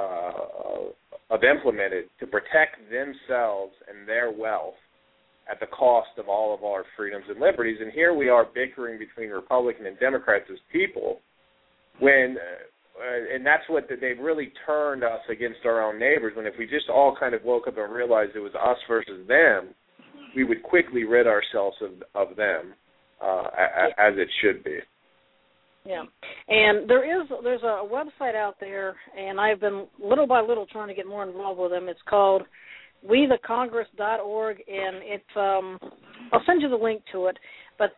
implemented to protect themselves and their wealth at the cost of all of our freedoms and liberties. And here we are bickering between Republican and Democrats as people when and that's what they've really turned us against our own neighbors, when if we just all kind of woke up and realized it was us versus them, we would quickly rid ourselves of them as it should be. Yeah, and there's a website out there, and I've been little by little trying to get more involved with them. It's called wethecongress.org, and it's I'll send you the link to it. But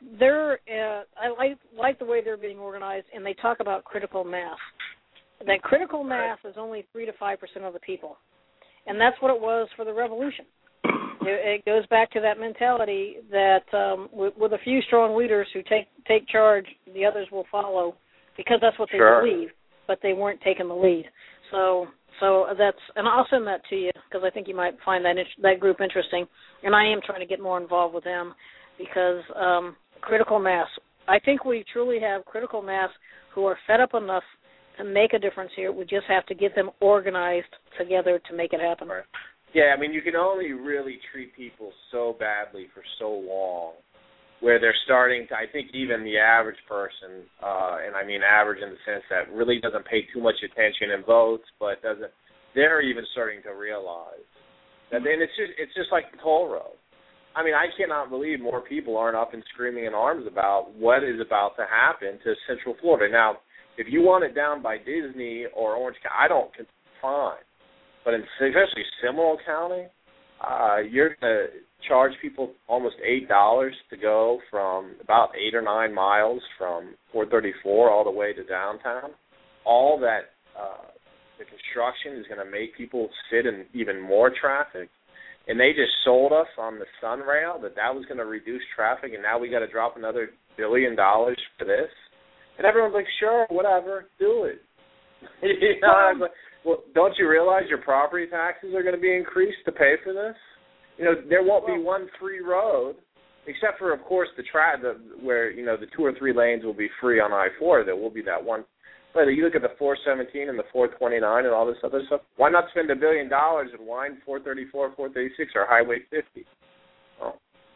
I like the way they're being organized, and they talk about critical mass. That critical mass is only 3 to 5% of the people, and that's what it was for the revolution. It goes back to that mentality that with a few strong leaders who take charge, the others will follow, because that's what they believe, but they weren't taking the lead. So that's, and I'll send that to you because I think you might find that group interesting, and I am trying to get more involved with them because critical mass. I think we truly have critical mass who are fed up enough to make a difference here. We just have to get them organized together to make it happen. Right. Yeah, I mean, you can only really treat people so badly for so long where they're starting to, I think even the average person, and I mean average in the sense that really doesn't pay too much attention and votes, but they're even starting to realize that then it's just like the toll road. I mean, I cannot believe more people aren't up and screaming in arms about what is about to happen to Central Florida. Now, if you want it down by Disney or Orange County, I don't, fine. But especially Seminole County, you're going to charge people almost $8 to go from about 8 or 9 miles from 434 all the way to downtown. All that, the construction is going to make people sit in even more traffic. And they just sold us on the Sunrail that was going to reduce traffic, and now we got to drop another $1 billion for this. And everyone's like, sure, whatever, do it. You know, well, don't you realize your property taxes are going to be increased to pay for this? You know, there won't be one free road, except for, of course, where, you know, the 2 or 3 lanes will be free on I-4. There will be that one. But you look at the 417 and the 429 and all this other stuff. Why not spend $1 billion and wind 434, 436, or Highway 50? Oh.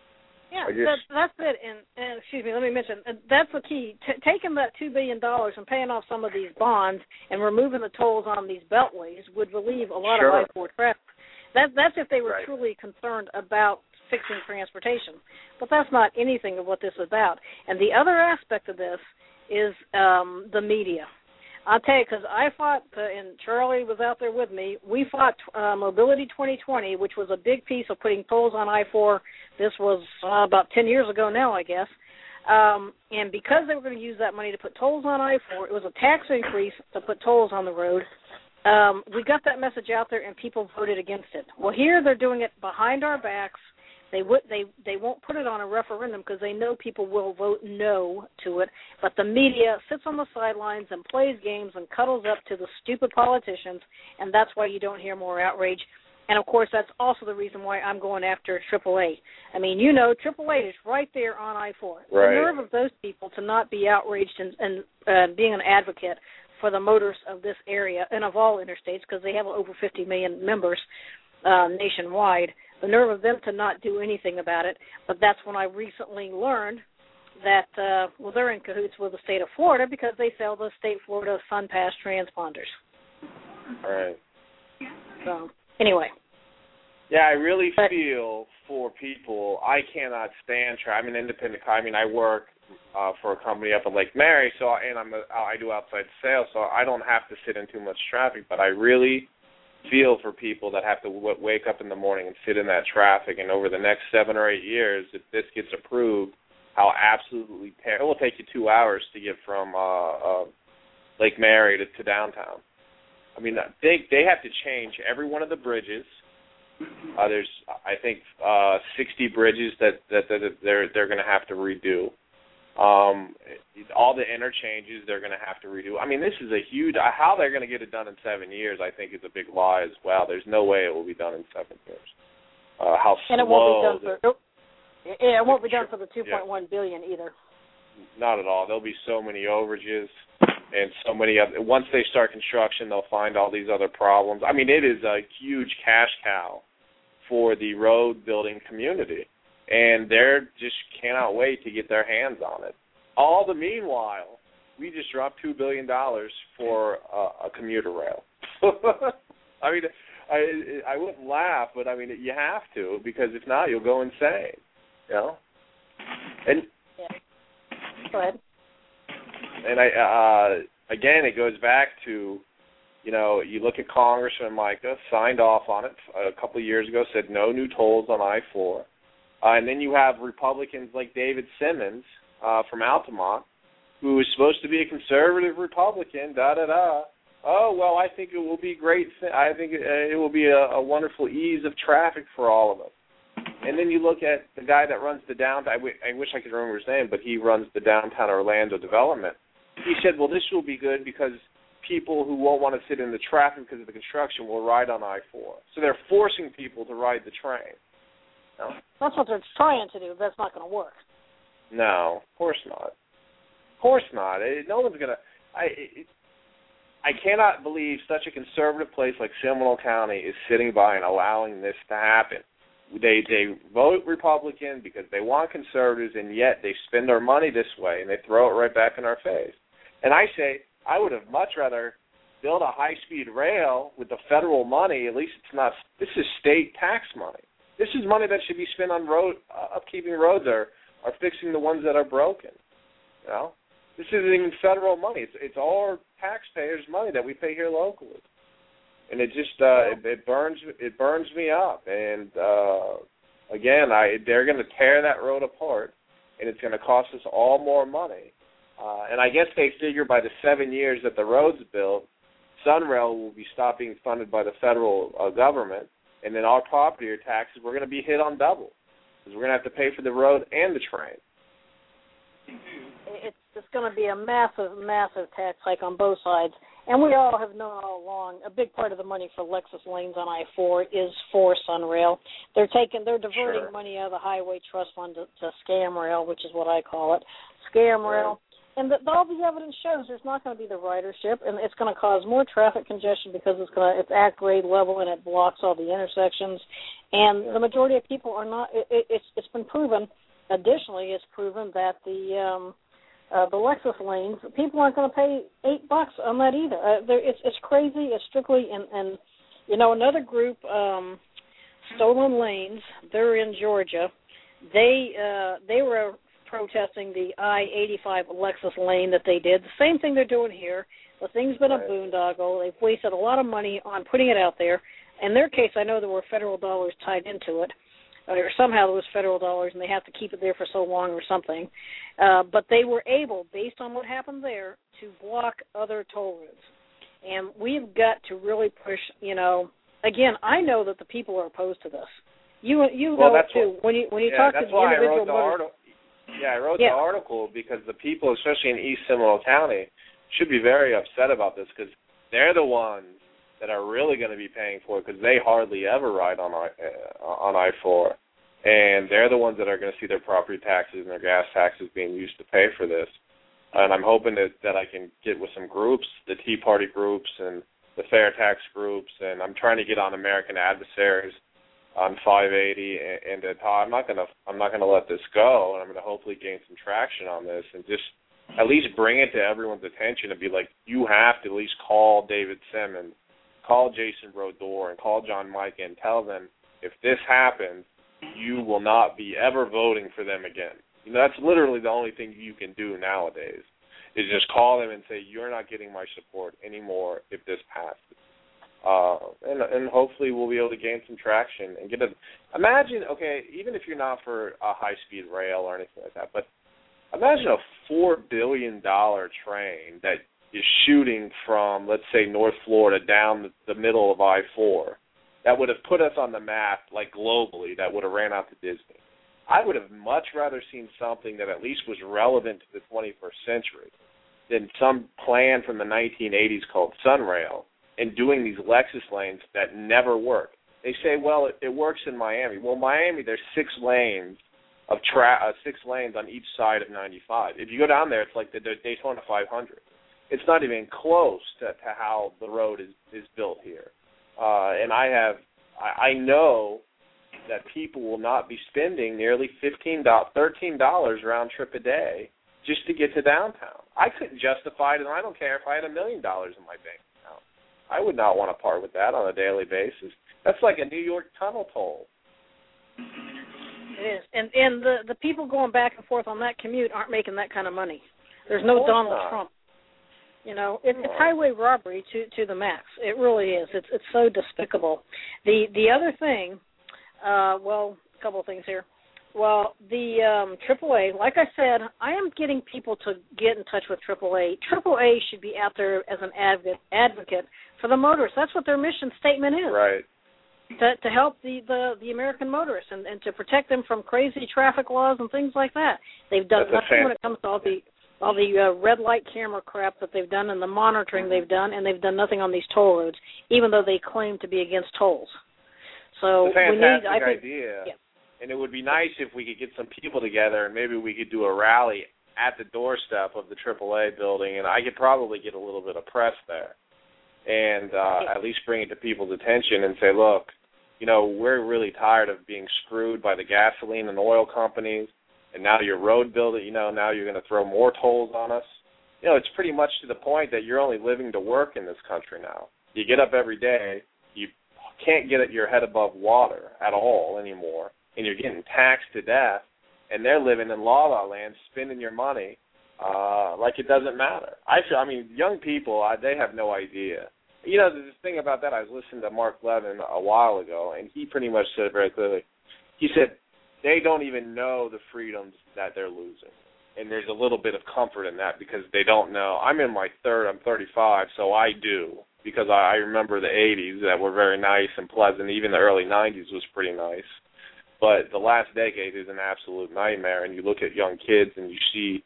Yeah, that's it. And excuse me, let me mention, that's the key. Taking that $2 billion and paying off some of these bonds and removing the tolls on these beltways would relieve a lot of I-4 traffic. That's if they were truly concerned about fixing transportation. But that's not anything of what this is about. And the other aspect of this is the media. I'll tell you, because I fought, and Charlie was out there with me, we fought Mobility 2020, which was a big piece of putting tolls on I-4. This was about 10 years ago now, I guess. And because they were going to use that money to put tolls on I-4, it was a tax increase to put tolls on the road. We got that message out there, and people voted against it. Well, here they're doing it behind our backs. They won't put it on a referendum because they know people will vote no to it. But the media sits on the sidelines and plays games and cuddles up to the stupid politicians, and that's why you don't hear more outrage. And, of course, that's also the reason why I'm going after AAA. I mean, you know, AAA is right there on I-4. Right. The nerve of those people to not be outraged and being an advocate for the motorists of this area and of all interstates, because they have over 50 million members nationwide. The nerve of them to not do anything about it. But that's when I recently learned that, they're in cahoots with the state of Florida because they sell the state Florida SunPass transponders. All right. So, anyway. Yeah, I really feel for people. I cannot stand traffic. I'm an independent. I work for a company up in Lake Mary, I do outside sales, so I don't have to sit in too much traffic. But I really feel for people that have to wake up in the morning and sit in that traffic. And over the next 7 or 8 years, if this gets approved, how absolutely it will take you 2 hours to get from Lake Mary to downtown. I mean, they have to change every one of the bridges. There's, I think, 60 bridges that they're going to have to redo. All the interchanges they're going to have to redo. I mean, this is a huge. How they're going to get it done in 7 years, I think, is a big lie as well. There's no way it will be done in 7 years. How and slow. It won't be done for. It won't be done for the $2.1 billion either. Not at all. There'll be so many overages and so many other. Once they start construction, they'll find all these other problems. I mean, it is a huge cash cow for the road building community. And they're just cannot wait to get their hands on it. All the meanwhile, we just dropped $2 billion for a commuter rail. I mean, I wouldn't laugh, but I mean, you have to, because if not, you'll go insane. You know? And go ahead. And again, it goes back to, you know, you look at Congressman Micah, signed off on it a couple of years ago, said no new tolls on I-4. And then you have Republicans like David Simmons from Altamont, who is supposed to be a conservative Republican, Oh, well, I think it will be great. I think it will be a wonderful ease of traffic for all of us. And then you look at the guy that runs the downtown. I wish I could remember his name, but he runs the downtown Orlando development. He said, well, this will be good because people who won't want to sit in the traffic because of the construction will ride on I-4. So they're forcing people to ride the train. No. That's what they're trying to do. That's not going to work. No, of course not. Of course not. No one's going to. I cannot believe such a conservative place like Seminole County is sitting by and allowing this to happen. They vote Republican because they want conservatives, and yet they spend our money this way, and they throw it right back in our face. And I say I would have much rather build a high-speed rail with the federal money. At least it's not. This is state tax money. This is money that should be spent on upkeeping roads or fixing the ones that are broken. You know, this isn't even federal money. It's all our taxpayers' money that we pay here locally, and it just it burns me up. And again, they're going to tear that road apart, and it's going to cost us all more money. And I guess they figure by the 7 years that the road's built, Sunrail will be stopped being funded by the federal government. And then our property taxes, we're going to be hit on double because we're going to have to pay for the road and the train. It's going to be a massive, massive tax hike on both sides. And we all have known all along a big part of the money for Lexus lanes on I-4 is for Sunrail. They're diverting money out of the Highway Trust Fund to Scam Rail, which is what I call it, Scam Rail. And all the evidence shows there's not going to be the ridership, and it's going to cause more traffic congestion because it's at grade level and it blocks all the intersections. And the majority of people are not. It's been proven additionally, it's proven that the Lexus lanes, people aren't going to pay $8 on that either. It's crazy. It's strictly and another group, Stolen Lanes. They're in Georgia. They were protesting the I-85 Lexus lane that they did. The same thing they're doing here. The thing's been a boondoggle. They've wasted a lot of money on putting it out there. In their case, I know there were federal dollars tied into it, or somehow there was federal dollars, and they have to keep it there for so long or something. But they were able, based on what happened there, to block other toll roads. And we've got to really push, again, I know that the people are opposed to this. You know it too. When you talk to the individual voters. I wrote the article because the people, especially in East Seminole County, should be very upset about this because they're the ones that are really going to be paying for it because they hardly ever ride on I-4. And they're the ones that are going to see their property taxes and their gas taxes being used to pay for this. And I'm hoping that I can get with some groups, the Tea Party groups and the Fair Tax groups, and I'm trying to get on American Adversaries on 580, and I'm not gonna let this go, and I'm gonna hopefully gain some traction on this, and just at least bring it to everyone's attention and be like, you have to at least call David Simmons, call Jason Brodeur, and call John Micah, and tell them if this happens, you will not be ever voting for them again. That's literally the only thing you can do nowadays, is just call them and say, you're not getting my support anymore if this passes. And hopefully we'll be able to gain some traction and get imagine, okay, even if you're not for a high-speed rail or anything like that, but imagine a $4 billion train that is shooting from, let's say, North Florida down the middle of I-4. That would have put us on the map, like globally, that would have ran out to Disney. I would have much rather seen something that at least was relevant to the 21st century than some plan from the 1980s called Sunrail and doing these Lexus lanes that never work. They say, well, it works in Miami. Well, Miami, there's 6 lanes of 6 lanes on each side of 95. If you go down there, it's like the Daytona 500. It's not even close to how the road is built here. And I know that people will not be spending nearly $13 round trip a day just to get to downtown. I couldn't justify it, and I don't care if I had $1 million in my bank account. I would not want to part with that on a daily basis. That's like a New York tunnel toll. It is, and the people going back and forth on that commute aren't making that kind of money. There's no Donald Trump. It's highway robbery to the max. It really is. It's so despicable. The other thing, a couple of things here. Well, the AAA, like I said, I am getting people to get in touch with AAA. AAA should be out there as an advocate for the motorists. That's what their mission statement is. Right. To help the American motorists and to protect them from crazy traffic laws and things like that. They've done nothing when it comes to all the red light camera crap that they've done and the monitoring they've done, and they've done nothing on these toll roads, even though they claim to be against tolls. So it's a fantastic idea. Yeah. And it would be nice if we could get some people together and maybe we could do a rally at the doorstep of the AAA building, and I could probably get a little bit of press there and at least bring it to people's attention and say, look, we're really tired of being screwed by the gasoline and oil companies, and now your road building, now you're going to throw more tolls on us. It's pretty much to the point that you're only living to work in this country now. You get up every day, you can't get your head above water at all anymore, and you're getting taxed to death, and they're living in la-la land, spending your money like it doesn't matter. Young people, they have no idea. The thing about that, I was listening to Mark Levin a while ago, and he pretty much said it very clearly. He said they don't even know the freedoms that they're losing, and there's a little bit of comfort in that because they don't know. I'm 35, so I do, because I remember the 80s that were very nice and pleasant. Even the early 90s was pretty nice. But the last decade is an absolute nightmare, and you look at young kids and you see,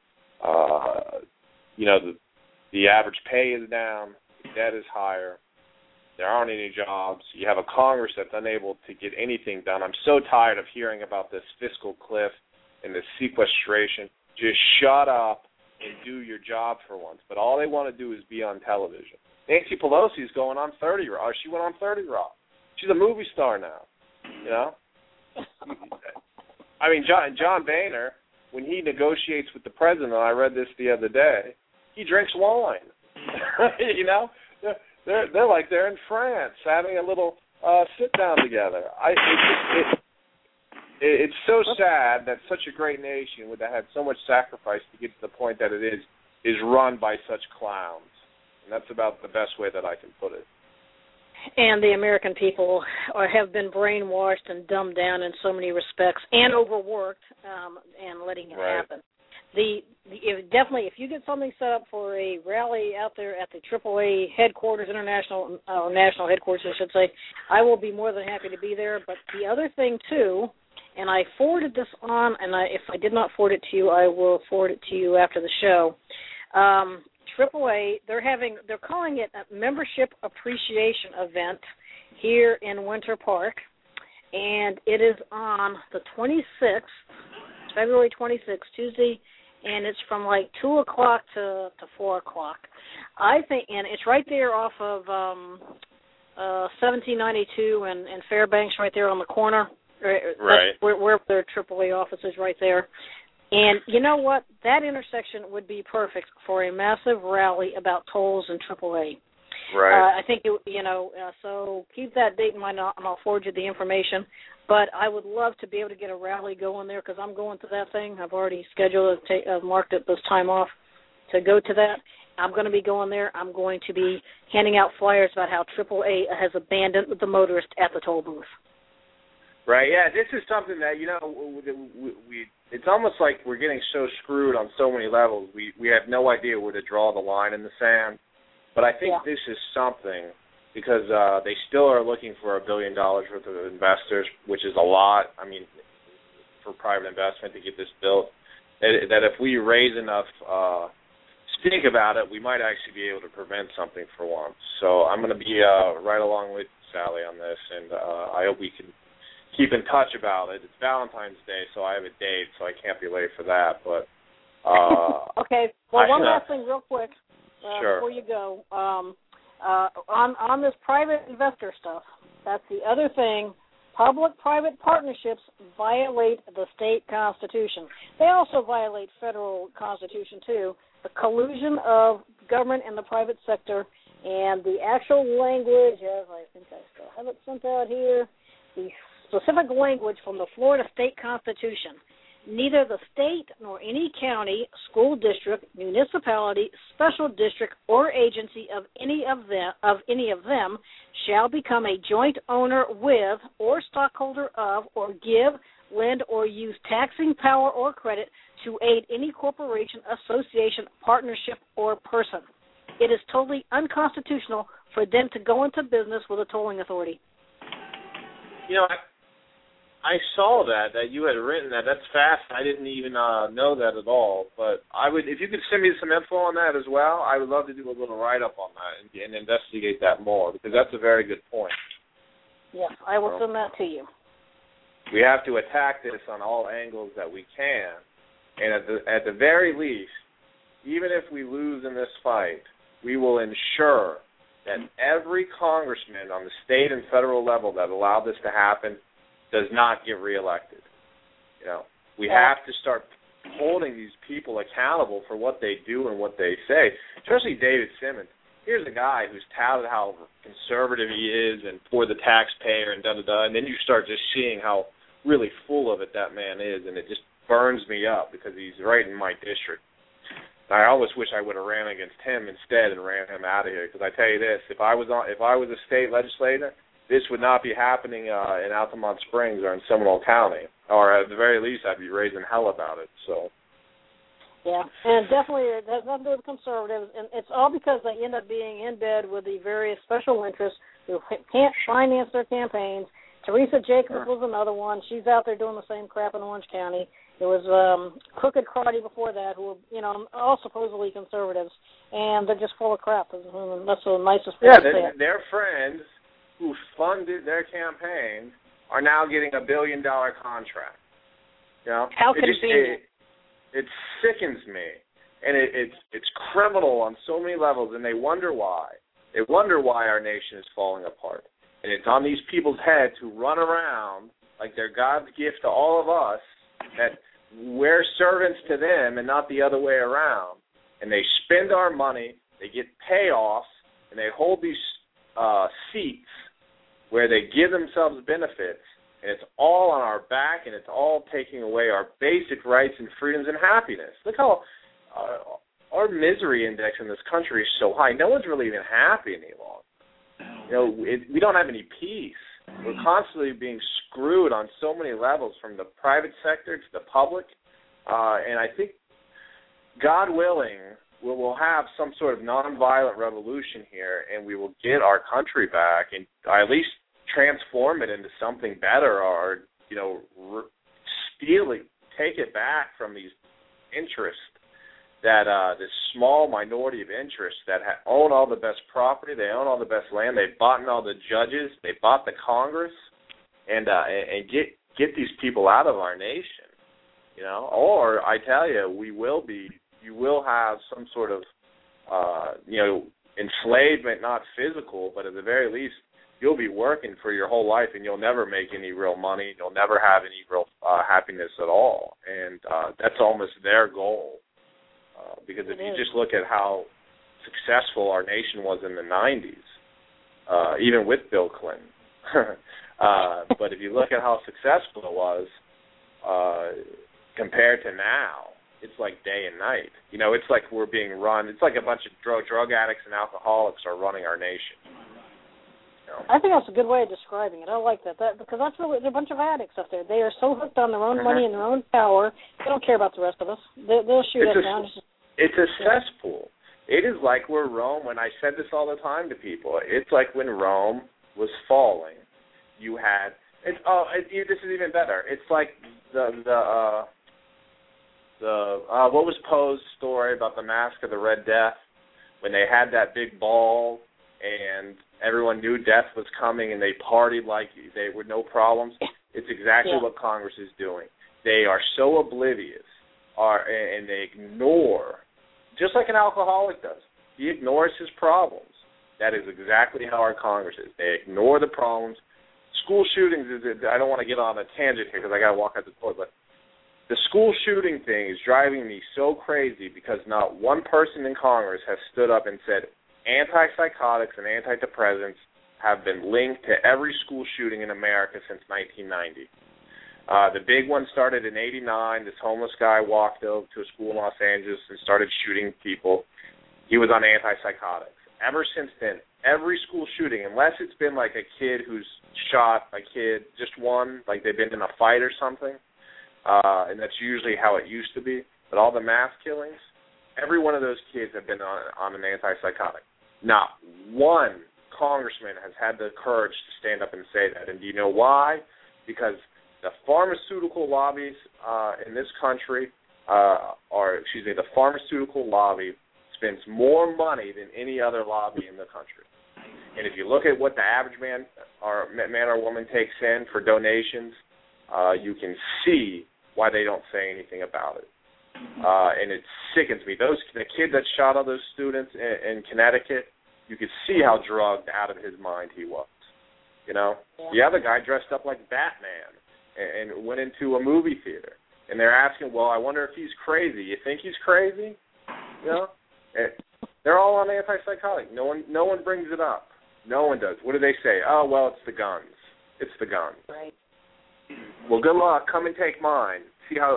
the average pay is down, the debt is higher, there aren't any jobs, you have a Congress that's unable to get anything done. I'm so tired of hearing about this fiscal cliff and this sequestration. Just shut up and do your job for once. But all they want to do is be on television. Nancy Pelosi's going on 30 Rock. She went on 30 Rock. She's a movie star now, I mean, John Boehner, when he negotiates with the president, I read this the other day, he drinks wine. You know, they're like they're in France having a little sit down together. It's so sad that such a great nation that had so much sacrifice to get to the point that it is run by such clowns. And that's about the best way that I can put it. And the American people have been brainwashed and dumbed down in so many respects and overworked and letting it happen. Definitely, if you get something set up for a rally out there at the AAA headquarters, national headquarters, I should say, I will be more than happy to be there. But the other thing, too, and I forwarded this on, and if I did not forward it to you, I will forward it to you after the show. AAA, they're calling it a membership appreciation event here in Winter Park, and it is on the 26th, February 26th, Tuesday, and it's from like 2 o'clock to 4 o'clock. I think, and it's right there off of 1792 and Fairbanks, right there on the corner. Right. Where their AAA office is, right there. And you know what? That intersection would be perfect for a massive rally about tolls and AAA. Right. I think, so keep that date in mind, and I'll forward you the information. But I would love to be able to get a rally going there because I'm going to that thing. I've already scheduled marked it this time off to go to that. I'm going to be going there. I'm going to be handing out flyers about how AAA has abandoned the motorist at the toll booth. Right, yeah, this is something that, it's almost like we're getting so screwed on so many levels. We have no idea where to draw the line in the sand. But I think this is something because they still are looking for $1 billion worth of investors, which is a lot, for private investment to get this built. That if we raise enough stink about it, we might actually be able to prevent something for once. So I'm going to be right along with Sally on this, and I hope we can keep in touch about it. It's Valentine's Day, so I have a date, so I can't be late for that. But okay. Well, one last thing, real quick, sure. Before you go, on this private investor stuff. That's the other thing. Public-private partnerships violate the state constitution. They also violate federal constitution too. The collusion of government and the private sector, and the actual language. As I think I still have it sent out here. The specific language from the Florida State Constitution. Neither the state nor any county, school district, municipality, special district, or agency of any of them shall become a joint owner with or stockholder of or give, lend, or use taxing power or credit to aid any corporation, association, partnership, or person. It is totally unconstitutional for them to go into business with a tolling authority. I saw that you had written that. That's fast. I didn't even know that at all. But if you could send me some info on that as well, I would love to do a little write-up on that and investigate that more, because that's a very good point. Yes, I will send that to you. We have to attack this on all angles that we can. And at the very least, even if we lose in this fight, we will ensure that every congressman on the state and federal level that allowed this to happen does not get reelected. We have to start holding these people accountable for what they do and what they say, especially David Simmons. Here's a guy who's touted how conservative he is and for the taxpayer and da-da-da, and then you start just seeing how really full of it that man is, and it just burns me up because he's right in my district. I always wish I would have ran against him instead and ran him out of here, because I tell you this, if I was a state legislator, this would not be happening in Altamont Springs or in Seminole County, or at the very least, I'd be raising hell about it. So. Yeah, and definitely it has nothing to do with conservatives, and it's all because they end up being in bed with the various special interests who can't finance their campaigns. Teresa Jacobs was another one. She's out there doing the same crap in Orange County. There was Crooked Crotty before that, who were, all supposedly conservatives, and they're just full of crap. That's the nicest way to say it. Their friends who funded their campaign are now getting $1 billion contract. How convenient. It sickens me, and it's criminal on so many levels, and they wonder why. They wonder why our nation is falling apart. And it's on these people's heads who run around like they're God's gift to all of us that we're servants to them and not the other way around. And they spend our money, they get payoffs, and they hold these seats where they give themselves benefits, and it's all on our back, and it's all taking away our basic rights and freedoms and happiness. Look how our misery index in this country is so high. No one's really even happy any longer. We don't have any peace. We're constantly being screwed on so many levels, from the private sector to the public. And I think, God willing, we'll have some sort of nonviolent revolution here, and we will get our country back and at least transform it into something better, or, take it back from these interests, that this small minority of interests that own all the best property, they own all the best land, they've bought all the judges, they bought the Congress, and get these people out of our nation, Or I tell you, you will have some sort of, enslavement, not physical, but at the very least, you'll be working for your whole life, and you'll never make any real money. You'll never have any real happiness at all, and that's almost their goal. Because if you just look at how successful our nation was in the 90s, even with Bill Clinton, but if you look at how successful it was compared to now, it's like day and night. It's like we're being run. It's like a bunch of drug addicts and alcoholics are running our nation. I think that's a good way of describing it. I like that because that's really, they're a bunch of addicts up there. They are so hooked on their own money and their own power, they don't care about the rest of us. They'll shoot us down. It's a cesspool. It is like where Rome, when I said this all the time to people, it's like when Rome was falling. You had, this is even better. It's like the what was Poe's story about the Mask of the Red Death, when they had that big ball and everyone knew death was coming and they partied like they were no problems. It's exactly what Congress is doing. They are so oblivious, and they ignore, just like an alcoholic does. He ignores his problems. That is exactly how our Congress is. They ignore the problems. School shootings, I don't want to get on a tangent here because I got to walk out the door, but the school shooting thing is driving me so crazy because not one person in Congress has stood up and said antipsychotics and antidepressants have been linked to every school shooting in America since 1990. The big one started in 1989. This homeless guy walked over to a school in Los Angeles and started shooting people. He was on antipsychotics. Ever since then, every school shooting, unless it's been like a kid who's shot a kid, just one, like they've been in a fight or something, and that's usually how it used to be, but all the mass killings, every one of those kids have been on an antipsychotic. Not one congressman has had the courage to stand up and say that. And do you know why? Because the pharmaceutical lobbies in this country, the pharmaceutical lobby spends more money than any other lobby in the country. And if you look at what the average man or woman takes in for donations, you can see why they don't say anything about it. And it sickens me. The kid that shot all those students in Connecticut, you could see how drugged out of his mind he was. The other guy dressed up like Batman and went into a movie theater. And they're asking, well, I wonder if he's crazy. You think he's crazy? They're all on antipsychotic. No one brings it up. No one does. What do they say? Oh, well, it's the guns. It's the guns. Right. Well, good luck. Come and take mine. See how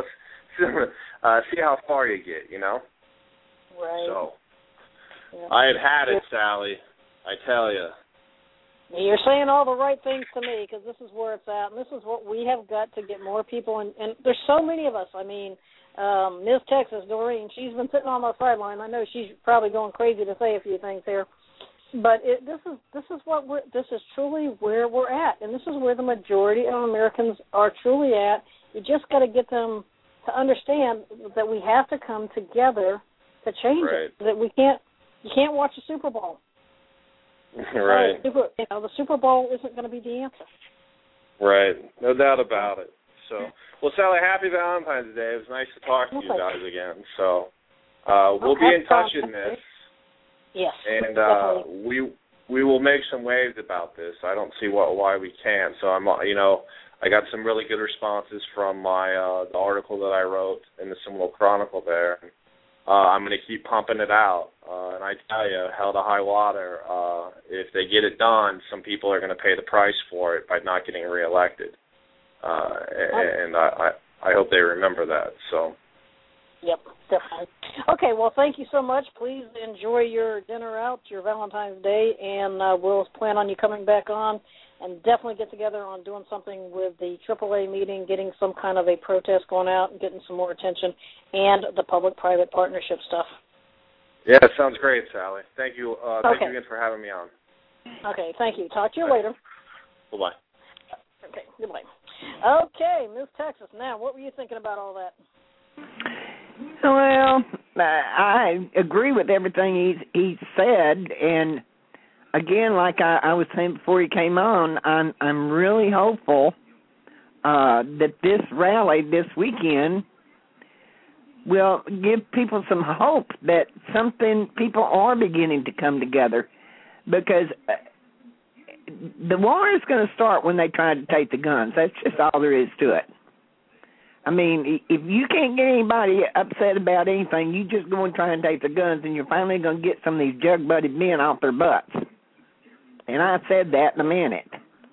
far you get, Right. So, I had it, Sally. I tell you. You're saying all the right things to me because this is where it's at, and this is what we have got to get more people. And there's so many of us. I mean, Ms. Texas, Doreen, she's been sitting on my sideline. I know she's probably going crazy to say a few things here. But this is truly where we're at, and this is where the majority of Americans are truly at. You just got to get them to understand that we have to come together to change it. That you can't watch the Super Bowl. Right. The Super Bowl isn't going to be the answer. Right. No doubt about it. So, well, Sally, happy Valentine's Day. It was nice to talk to you guys again. So, we'll be in touch in this. Yes. And we will make some waves about this. I don't see why we can't. So I I got some really good responses from my the article that I wrote in the Seminole Chronicle there. I'm going to keep pumping it out. And I tell you, hell to high water, if they get it done, some people are going to pay the price for it by not getting reelected. And I hope they remember that. So. Yep, definitely. Okay, well, thank you so much. Please enjoy your dinner out, your Valentine's Day, and we'll plan on you coming back on and definitely get together on doing something with the AAA meeting, getting some kind of a protest going out and getting some more attention, and the public-private partnership stuff. Yeah, that sounds great, Sally. Thank you. Thank you again for having me on. Okay, thank you. Talk to you later. Bye-bye. Okay, goodbye. Okay, Miss Texas. Now, what were you thinking about all that? Well, I agree with everything he said, and again, like I was saying before he came on, I'm really hopeful that this rally this weekend will give people some hope that people are beginning to come together, because the war is going to start when they try to take the guns. That's just all there is to it. I mean, if you can't get anybody upset about anything, you just go and try and take the guns, and you're finally going to get some of these jug-butted men off their butts. And I said that in a minute.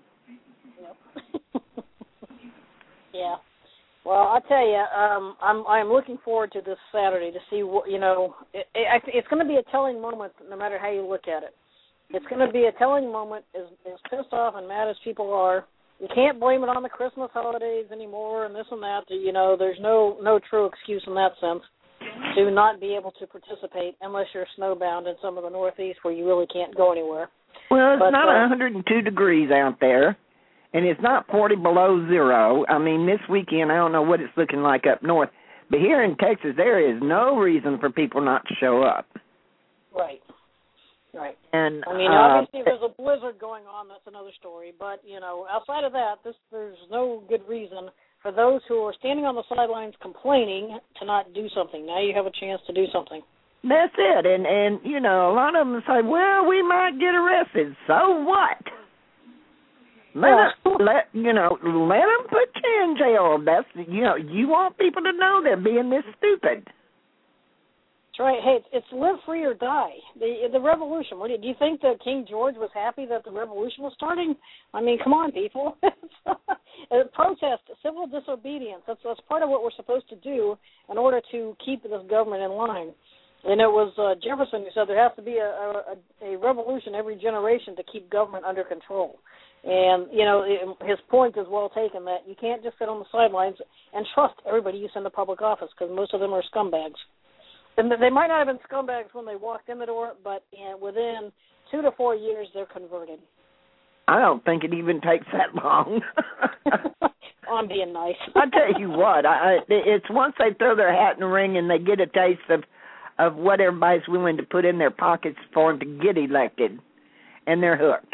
Yep. Yeah. Well, I tell you, I'm looking forward to this Saturday to see what, it's going to be a telling moment no matter how you look at it. It's going to be a telling moment. As pissed off and mad as people are, you can't blame it on the Christmas holidays anymore and this and that. There's no true excuse in that sense to not be able to participate unless you're snowbound in some of the Northeast where you really can't go anywhere. Well, it's not 102 degrees out there, and it's not 40 below zero. I mean, this weekend, I don't know what it's looking like up north, but here in Texas, there is no reason for people not to show up. Right. Right. And I mean, obviously, if there's a blizzard going on, that's another story. But, outside of that, there's no good reason for those who are standing on the sidelines complaining to not do something. Now you have a chance to do something. That's it. And a lot of them say, well, we might get arrested. So what? Let them put you in jail. That's, you want people to know they're being this stupid. That's right. Hey, it's live free or die. The revolution. Do you think that King George was happy that the revolution was starting? I mean, come on, people. Protest, civil disobedience. That's part of what we're supposed to do in order to keep this government in line. And it was Jefferson who said there has to be a revolution every generation to keep government under control. And, his point is well taken that you can't just sit on the sidelines and trust everybody you send to public office, because most of them are scumbags. And they might not have been scumbags when they walked in the door, but within 2 to 4 years, they're converted. I don't think it even takes that long. I'm being nice. I tell you what, it's once they throw their hat in the ring and they get a taste of what everybody's willing to put in their pockets for them to get elected, and they're hooked.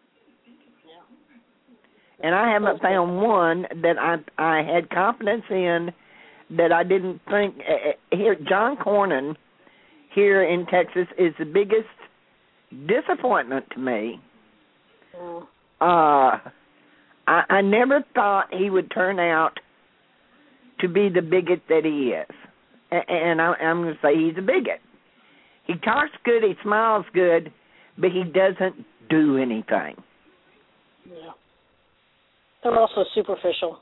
Yeah. And I haven't found one that I had confidence in that I didn't think. Here, John Cornyn here in Texas is the biggest disappointment to me. I never thought he would turn out to be the bigot that he is. And I'm going to say he's a bigot. He talks good, he smiles good, but he doesn't do anything. Yeah. They're also superficial.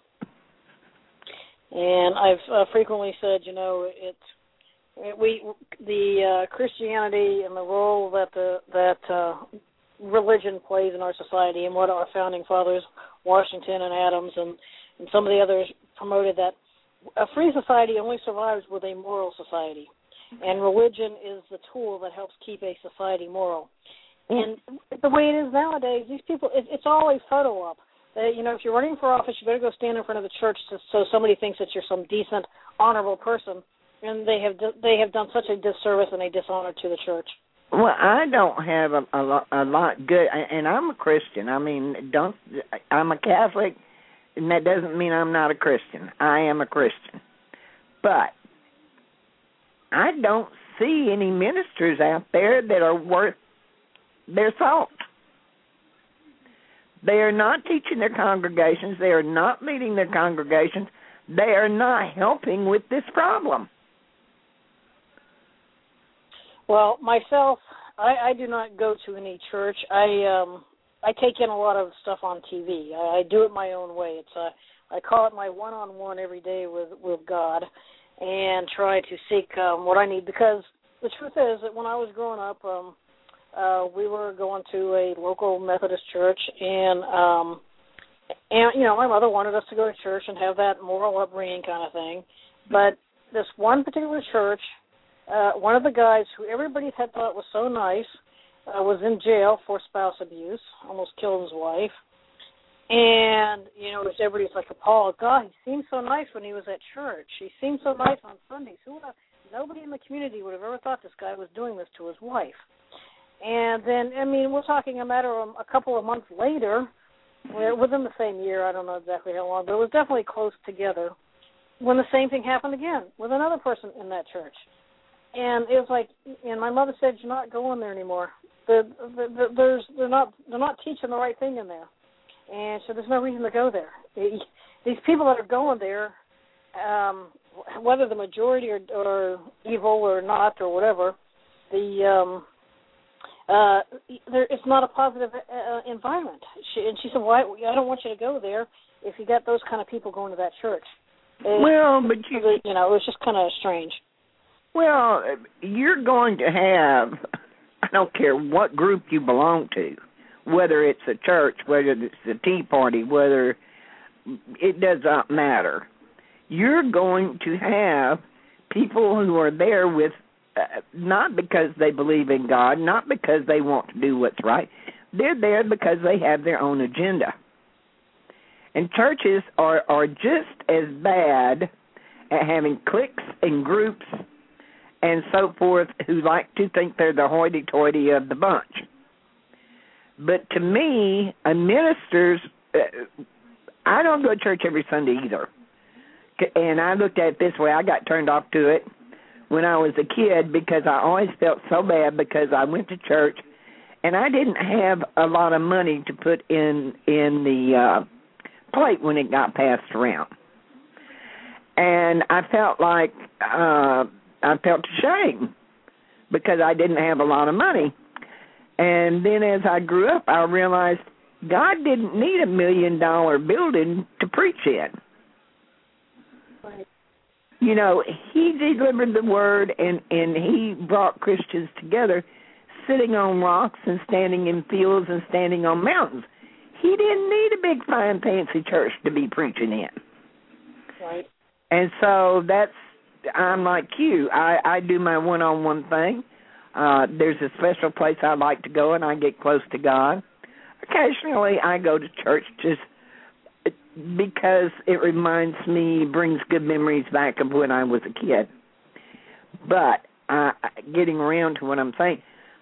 And I've frequently said, the Christianity and the role that religion plays in our society, and what our founding fathers, Washington and Adams and some of the others, promoted, that a free society only survives with a moral society, and religion is the tool that helps keep a society moral. And the way it is nowadays, these people, it's all a photo op. If you're running for office, you better go stand in front of the church so somebody thinks that you're some decent, honorable person, and they have done such a disservice and a dishonor to the church. Well, I don't have a lot good, and I'm a Christian. I mean, I'm a Catholic, and that doesn't mean I'm not a Christian. I am a Christian. But I don't see any ministers out there that are worth their salt. They are not teaching their congregations. They are not leading their congregations. They are not helping with this problem. Well, myself, I do not go to any church. I take in a lot of stuff on TV. I do it my own way. I call it my one-on-one every day with God, and try to seek what I need. Because the truth is that when I was growing up, we were going to a local Methodist church, and my mother wanted us to go to church and have that moral upbringing kind of thing. But this one particular church, one of the guys who everybody had thought was so nice was in jail for spouse abuse, almost killed his wife. And, everybody's like appalled. God, he seemed so nice when he was at church. He seemed so nice on Sundays. Nobody in the community would have ever thought this guy was doing this to his wife. And then, we're talking a matter of a couple of months later, within the same year, I don't know exactly how long, but it was definitely close together, when the same thing happened again with another person in that church. And it was like, and my mother said, "You're not going there anymore. They're not teaching the right thing in there." And so there's no reason to go there. These people that are going there, whether the majority are evil or not or whatever, it's not a positive environment. She said, "Why? I don't want you to go there if you got those kind of people going to that church." It was just kind of strange. Well, you're going to have, I don't care what group you belong to, whether it's a church, whether it's a Tea Party, whether it does not matter. You're going to have people who are there with, not because they believe in God, not because they want to do what's right. They're there because they have their own agenda. And churches are just as bad at having cliques and groups and so forth who like to think they're the hoity-toity of the bunch. But to me, a minister's, I don't go to church every Sunday either. And I looked at it this way. I got turned off to it when I was a kid because I always felt so bad because I went to church and I didn't have a lot of money to put in the plate when it got passed around. And I felt like I felt ashamed because I didn't have a lot of money. And then as I grew up, I realized God didn't need $1 million building to preach in. Right. He delivered the word and he brought Christians together sitting on rocks and standing in fields and standing on mountains. He didn't need a big, fine, fancy church to be preaching in. Right. And so I'm like you. I do my one-on-one thing. There's a special place I like to go, and I get close to God. Occasionally, I go to church just because it reminds me, brings good memories back of when I was a kid. But getting around to what I'm saying,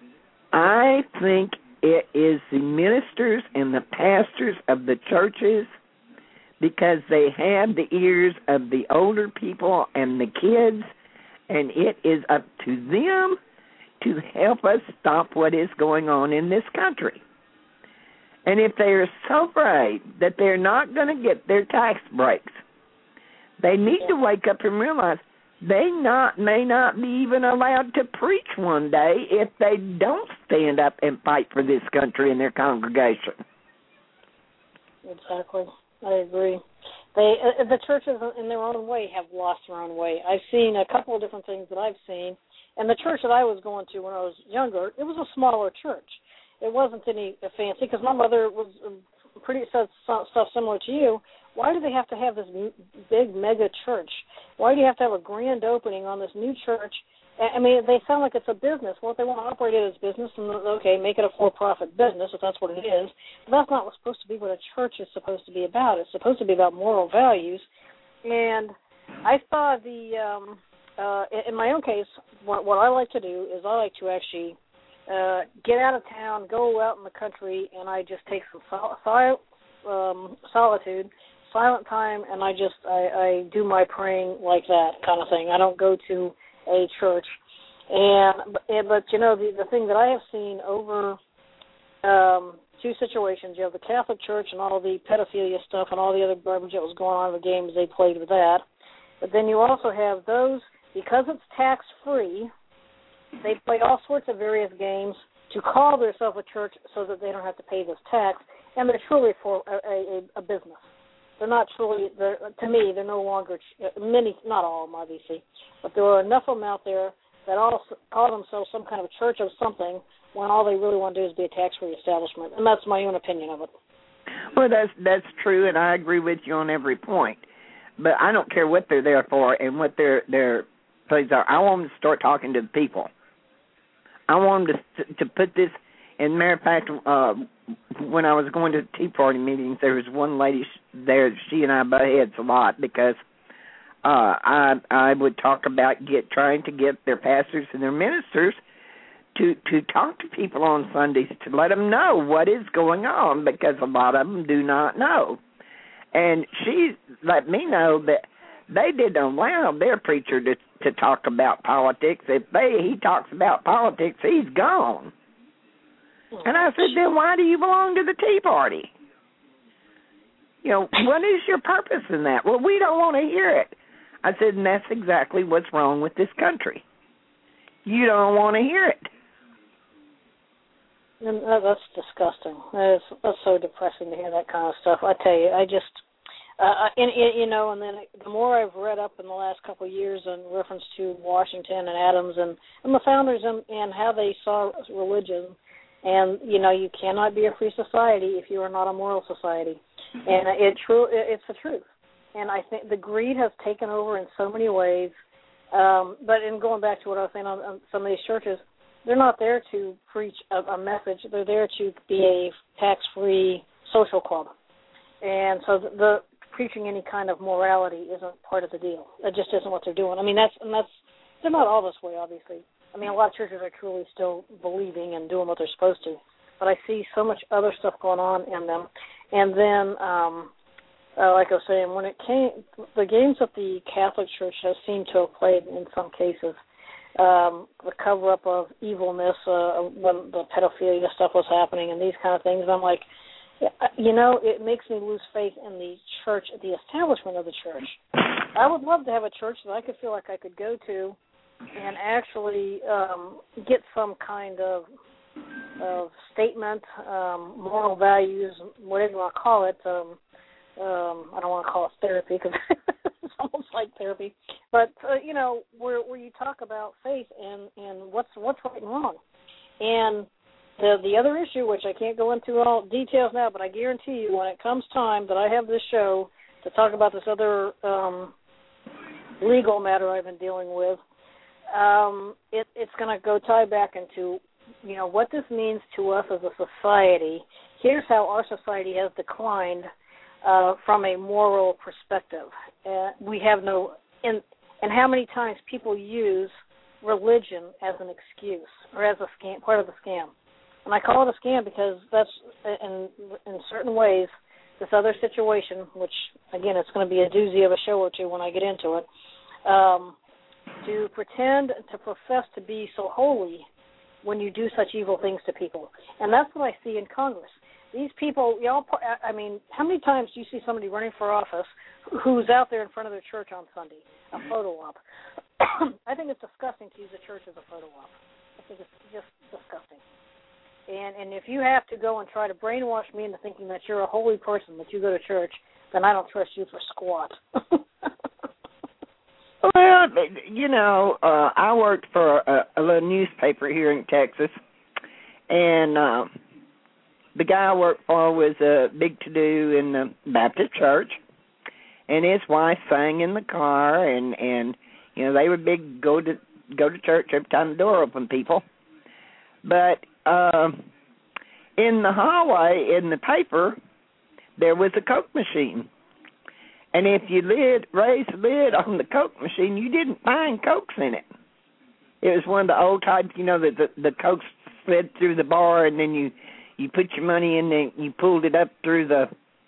I think it is the ministers and the pastors of the churches, because they have the ears of the older people and the kids, and it is up to them to help us stop what is going on in this country. And if they are so afraid that they're not going to get their tax breaks, they need to wake up and realize they may not be even allowed to preach one day if they don't stand up and fight for this country and their congregation. Exactly. I agree. The churches, in their own way, have lost their own way. I've seen a couple of different things that I've seen. And the church that I was going to when I was younger, it was a smaller church. It wasn't any fancy, because my mother was said stuff similar to you. Why do they have to have this big mega church? Why do you have to have a grand opening on this new church? They sound like it's a business. Well, if they want to operate it as business, then okay, make it a for-profit business if that's what it is. But that's not what's supposed to be what a church is supposed to be about. It's supposed to be about moral values. And I saw in my own case, what I like to do is I like to actually get out of town, go out in the country, and I just take some solitude, silent time, and I do my praying like that kind of thing. I don't go to a church, but the thing that I have seen over two situations. You have the Catholic Church and all the pedophilia stuff and all the other garbage that was going on in the games they played with that. But then you also have those, because it's tax-free, they play all sorts of various games to call themselves a church so that they don't have to pay this tax, and they're truly for a business. They're not truly, to me, they're no longer, many, not all of them, obviously, but there are enough of them out there that all call themselves some kind of a church of something when all they really want to do is be a tax-free establishment. And that's my own opinion of it. Well, that's true, and I agree with you on every point. But I don't care what they're there for and what their plays are. I want them to start talking to the people. I want them to put this. And matter of fact, when I was going to Tea Party meetings, there was one lady there. She and I butt heads a lot because I would talk about trying to get their pastors and their ministers to talk to people on Sundays to let them know what is going on, because a lot of them do not know. And she let me know that they didn't allow their preacher to talk about politics. If he talks about politics, he's gone. And I said, then why do you belong to the Tea Party? You know, what is your purpose in that? Well, we don't want to hear it. I said, and that's exactly what's wrong with this country. You don't want to hear it. And that's disgusting. That's so depressing to hear that kind of stuff. I tell you, I just, and then the more I've read up in the last couple of years in reference to Washington and Adams and the founders and how they saw religion, and, you cannot be a free society if you are not a moral society. And it's the truth. And I think the greed has taken over in so many ways. But in going back to what I was saying on some of these churches, they're not there to preach a message. They're there to be a tax-free social club. And so the preaching any kind of morality isn't part of the deal. It just isn't what they're doing. I mean, they're not all this way, obviously. I mean, a lot of churches are truly still believing and doing what they're supposed to. But I see so much other stuff going on in them. And then, like I was saying, when it came, the games that the Catholic Church has seemed to have played in some cases, the cover-up of evilness when the pedophilia stuff was happening and these kind of things, I'm like, it makes me lose faith in the church, the establishment of the church. I would love to have a church that I could feel like I could go to and actually get some kind of statement, moral values, whatever you want to call it. I don't want to call it therapy because it's almost like therapy. But, where you talk about faith and what's right and wrong. And the other issue, which I can't go into all details now, but I guarantee you when it comes time that I have this show to talk about this other legal matter I've been dealing with, it's going to go tie back into, what this means to us as a society. Here's how our society has declined from a moral perspective. We have and how many times people use religion as an excuse or as a scam, part of the scam. And I call it a scam because that's, in certain ways, this other situation, which, again, it's going to be a doozy of a show or two when I get into it, to pretend to profess to be so holy when you do such evil things to people. And that's what I see in Congress. These people, how many times do you see somebody running for office who's out there in front of their church on Sunday, a photo op? I think it's disgusting to use a church as a photo op. I think it's just disgusting. And if you have to go and try to brainwash me into thinking that you're a holy person, that you go to church, then I don't trust you for squat. Well, I worked for a little newspaper here in Texas, and the guy I worked for was a big to-do in the Baptist church, and his wife sang in the car, and they were big go to church every time the door opened, people. But in the hallway, in the paper, there was a Coke machine. And if you raised the lid on the Coke machine, you didn't find Cokes in it. It was one of the old types, that the Cokes slid through the bar, and then you put your money in and you pulled it up through the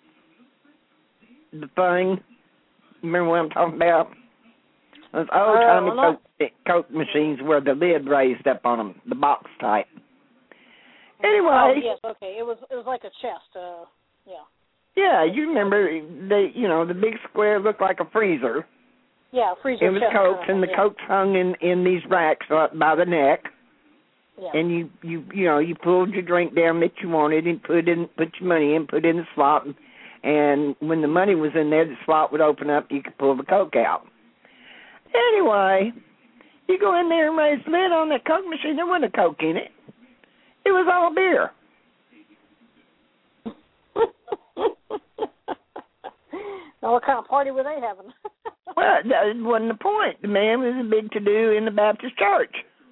thing. Remember what I'm talking about? Those old-timey Coke machines where the lid raised up on them, the box type. Anyway. Oh, yes, okay. It was like a chest. Yeah. Yeah, you remember the big square looked like a freezer. Yeah, freezer. It was Cokes, and the Cokes hung in these racks up by the neck. Yeah. And you pulled your drink down that you wanted and put your money in, put in the slot, and when the money was in there, the slot would open up. You could pull the Coke out. Anyway, you go in there and raise the lid on that Coke machine. There wasn't a Coke in it. It was all beer. Now, what kind of party were they having? Well, that wasn't the point. The man was a big to-do in the Baptist church.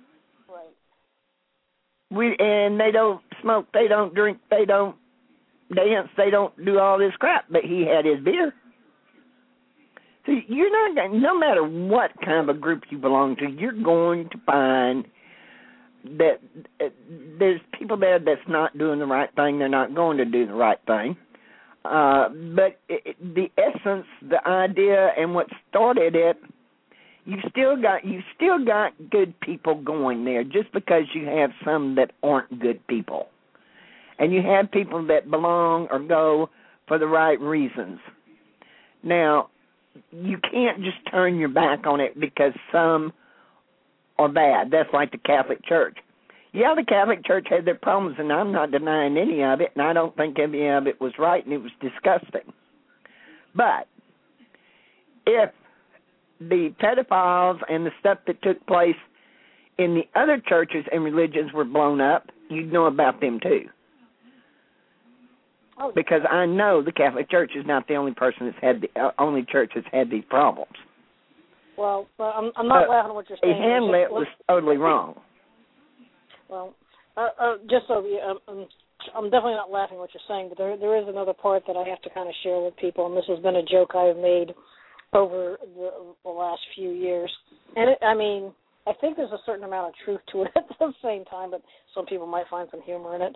Right. And they don't smoke, they don't drink, they don't dance, they don't do all this crap, but he had his beer. So you're not going, no matter what kind of a group you belong to, you're going to find that there's people there that's not doing the right thing. They're not going to do the right thing. But the essence, the idea, and what started it, you've still got good people going there, just because you have some that aren't good people, and you have people that belong or go for the right reasons. Now, you can't just turn your back on it because some are bad. That's like the Catholic Church. Yeah, the Catholic Church had their problems, and I'm not denying any of it, and I don't think any of it was right, and it was disgusting. But if the pedophiles and the stuff that took place in the other churches and religions were blown up, you'd know about them too. Oh, because I know the Catholic Church is not the only person only church that's had these problems. Well, I'm not laughing at what you're saying. The Hamlet was totally wrong. Well, just so I'm definitely not laughing at what you're saying, but there is another part that I have to kind of share with people, and this has been a joke I've made over the last few years. And I think there's a certain amount of truth to it at the same time, but some people might find some humor in it.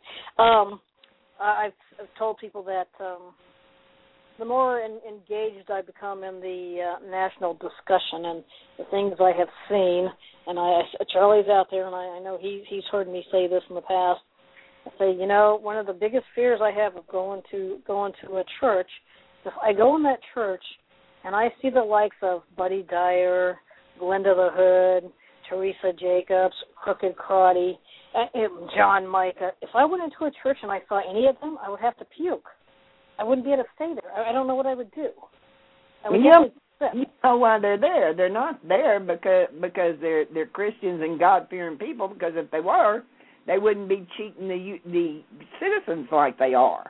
I've told people that the more engaged I become in the national discussion and the things I have seen, and Charlie's out there, and I know he's heard me say this in the past. I say, one of the biggest fears I have of going to a church, if I go in that church and I see the likes of Buddy Dyer, Glenda the Hood, Teresa Jacobs, Crooked Crotty, John Micah, if I went into a church and I saw any of them, I would have to puke. I wouldn't be able to stay there. I don't know what I would do. I would you know why they're there. They're not there because they're Christians and God-fearing people, because if they were, they wouldn't be cheating the citizens like they are.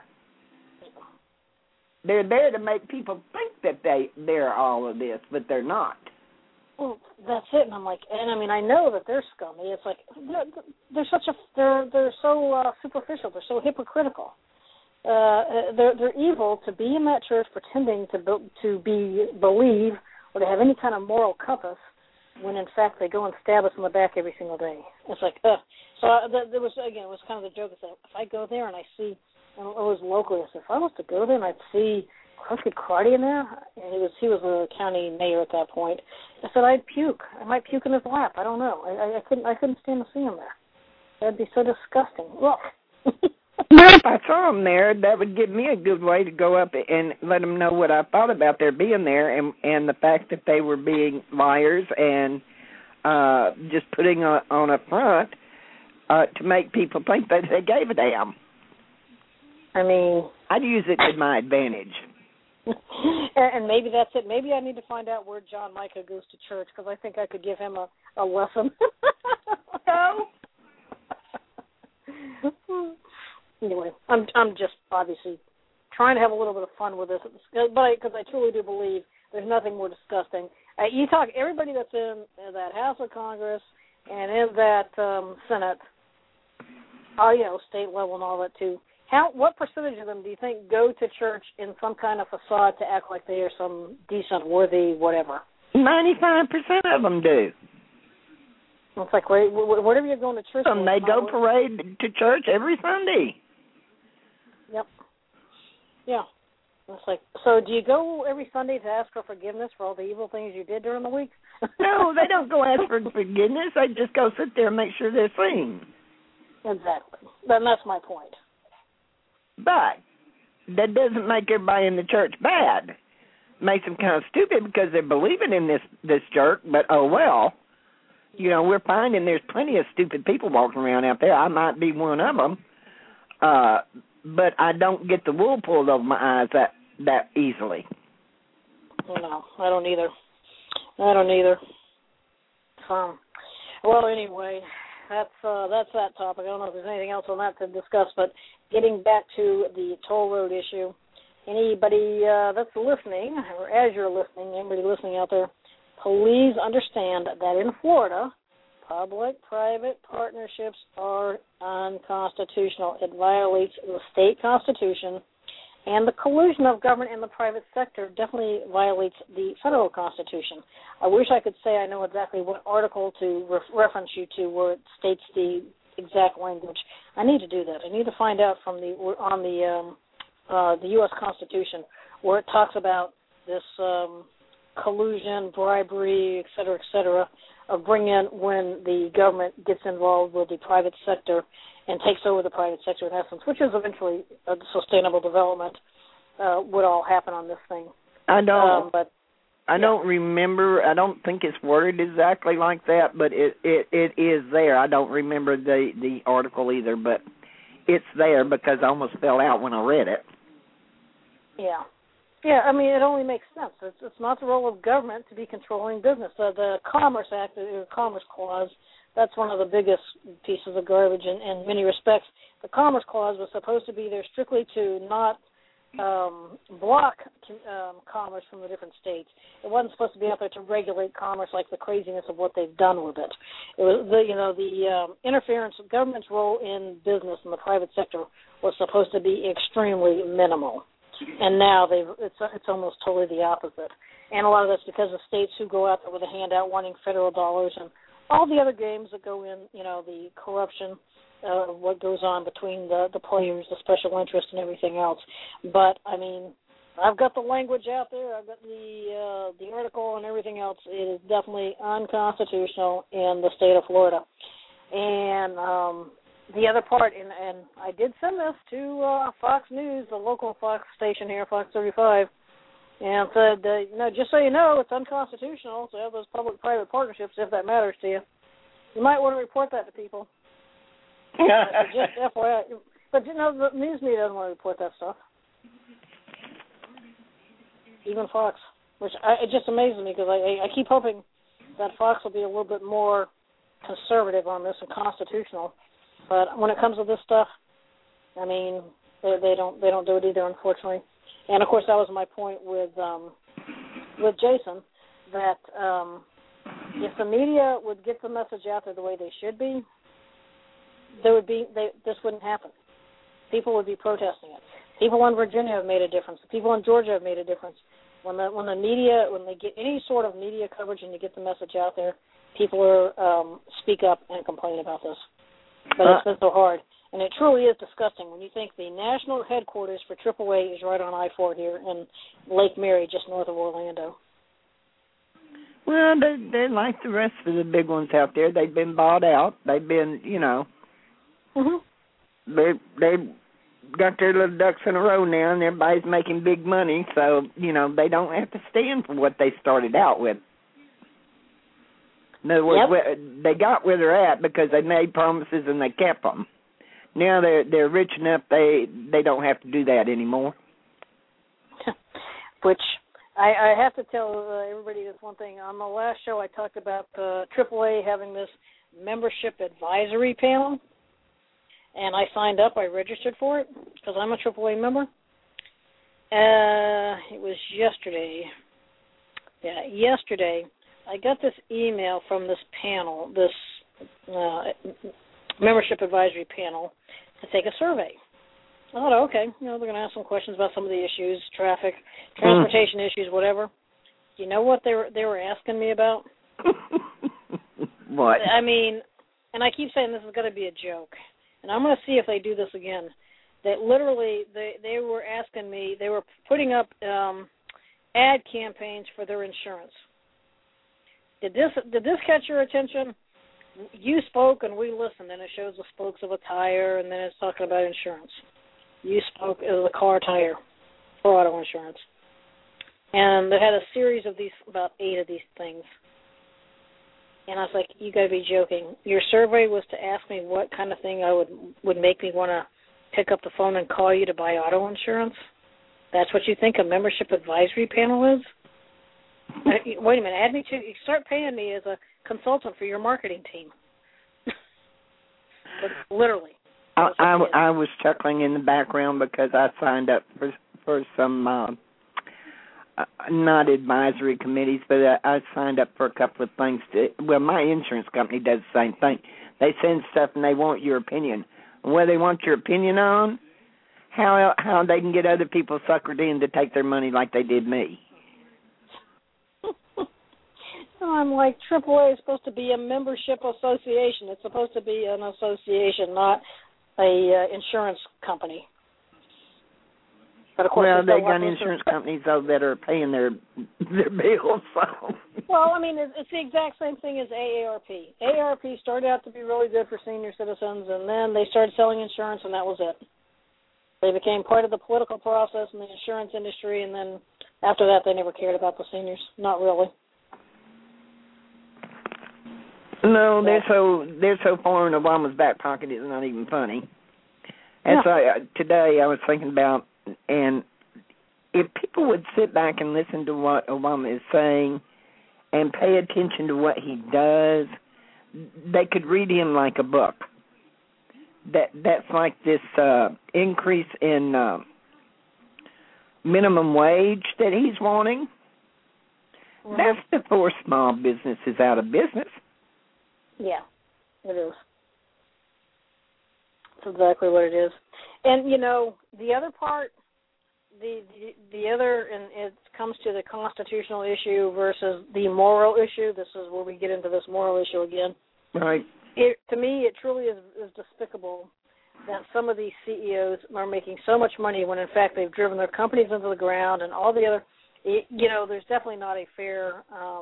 They're there to make people think that they're all of this, but they're not. Well, that's it. And I'm like, I know that they're scummy. It's like they're so superficial. They're so hypocritical. They're evil to be in that church pretending to believe or to have any kind of moral compass, when in fact they go and stab us in the back every single day. It's like, ugh. So there was, again, it was kind of the joke. That if I go there and I see, and it was locally, I said, if I was to go there and I'd see Crooked Crotty in there, and he was a county mayor at that point, I said I'd puke. I might puke in his lap. I don't know. I couldn't stand to see him there. That'd be so disgusting. Look. If I saw them there, that would give me a good way to go up and let them know what I thought about their being there, and the fact that they were being liars and just putting on a front to make people think that they gave a damn. I'd use it to my advantage. And maybe that's it. Maybe I need to find out where John Micah goes to church, because I think I could give him a lesson. No. Anyway, I'm just obviously trying to have a little bit of fun with this, but because I truly do believe there's nothing more disgusting. You talk everybody that's in that House of Congress and in that Senate, state level and all that too. What percentage of them do you think go to church in some kind of facade to act like they are some decent, worthy, whatever? 95% of them do. It's like whatever you're going to church. They go parade to church every Sunday. Yep. Yeah. It's like, so do you go every Sunday to ask for forgiveness for all the evil things you did during the week? No, they don't go ask for forgiveness. They just go sit there and make sure they're seen. Exactly. And that's my point. But that doesn't make everybody in the church bad. Makes them kind of stupid because they're believing in this jerk, but oh well. You know, we're finding there's plenty of stupid people walking around out there. I might be one of them. But I don't get the wool pulled over my eyes that easily. No, I don't either. Well, anyway, that's that topic. I don't know if there's anything else on that to discuss, but getting back to the toll road issue, anybody that's listening, or as you're listening, anybody listening out there, please understand that in Florida, public-private partnerships are unconstitutional. It violates the state constitution, and the collusion of government and the private sector definitely violates the federal constitution. I wish I could say I know exactly what article to reference you to where it states the exact language. I need to do that. I need to find out from the U.S. Constitution where it talks about this collusion, bribery, et cetera, of bringing when the government gets involved with the private sector and takes over the private sector in essence, which is eventually a sustainable development, would all happen on this thing. I don't remember. I don't think it's worded exactly like that, but it is there. I don't remember the article either, but it's there because I almost fell out when I read it. Yeah. Yeah, I mean, it only makes sense. It's not the role of government to be controlling business. The Commerce Act, the Commerce Clause, that's one of the biggest pieces of garbage in many respects. The Commerce Clause was supposed to be there strictly to not block commerce from the different states. It wasn't supposed to be out there to regulate commerce like the craziness of what they've done with it. It was the interference of government's role in business in the private sector was supposed to be extremely minimal. And now it's almost totally the opposite. And a lot of that's because of states who go out there with a handout wanting federal dollars and all the other games that go in, the corruption, what goes on between the players, the special interest and everything else. But, I mean, I've got the language out there. I've got the article and everything else. It is definitely unconstitutional in the state of Florida. And the other part, and I did send this to Fox News, the local Fox station here, Fox 35, and said, just so you know, it's unconstitutional to have those public-private partnerships if that matters to you. You might want to report that to people. Just FYI. But, the news media doesn't want to report that stuff. Even Fox, which it just amazes me because I keep hoping that Fox will be a little bit more conservative on this and constitutional. But when it comes to this stuff, I mean, they don't do it either, unfortunately. And of course, that was my point with Jason, that if the media would get the message out there the way they should be, this wouldn't happen. People would be protesting it. People in Virginia have made a difference. People in Georgia have made a difference. When the media, when they get any sort of media coverage and you get the message out there, people speak up and complain about this. But it's been so hard. And it truly is disgusting when you think the national headquarters for AAA is right on I-4 here in Lake Mary, just north of Orlando. Well, they're like the rest of the big ones out there. They've been bought out. They've been, they've got their little ducks in a row now, and everybody's making big money. So, they don't have to stand for what they started out with. In other words, they got where they're at because they made promises and they kept them. Now they're rich enough they don't have to do that anymore. Which I have to tell everybody this one thing. On the last show, I talked about AAA having this membership advisory panel, and I signed up. I registered for it because I'm a AAA member. It was yesterday. Yeah, yesterday. I got this email from this panel, this membership advisory panel, to take a survey. I thought, okay, they're going to ask some questions about some of the issues, traffic, transportation issues, whatever. Do you know what they were asking me about? What? I mean, and I keep saying this is going to be a joke, and I'm going to see if they do this again. That literally, they were asking me, they were putting up ad campaigns for their insurance. Did this catch your attention? you spoke and we listened, and it shows the spokes of a tire, and then it's talking about insurance. You spoke as a car tire for auto insurance. And they had a series of these, about 8 of these things. And I was like, you got to be joking. Your survey was to ask me what kind of thing would make me want to pick up the phone and call you to buy auto insurance? That's what you think a membership advisory panel is? Wait a minute, add me to, you start paying me as a consultant for your marketing team. Literally. I was chuckling in the background because I signed up for some, not advisory committees, but I signed up for a couple of things. Well, my insurance company does the same thing. They send stuff and they want your opinion. And what they want your opinion on, how they can get other people suckered in to take their money like they did me. I'm like, AAA is supposed to be a membership association. It's supposed to be an association, not a insurance company. But of course, well, they got insurance companies though that are paying their bills. So. Well, I mean, it's the exact same thing as AARP. AARP started out to be really good for senior citizens, and then they started selling insurance, and that was it. They became part of the political process in the insurance industry, and then after that, they never cared about the seniors. Not really. No, they're so far in Obama's back pocket, it's not even funny. And so today I was thinking about, and if people would sit back and listen to what Obama is saying and pay attention to what he does, they could read him like a book. That's like this increase in minimum wage that he's wanting. Mm-hmm. That's to force small businesses out of business. Yeah, it is. That's exactly what it is. And, you know, the other part, the other, and it comes to the constitutional issue versus the moral issue. This is where we get into this moral issue again. Right. To me, it truly is despicable that some of these CEOs are making so much money when, in fact, they've driven their companies into the ground and all the other, you know, there's definitely not a fair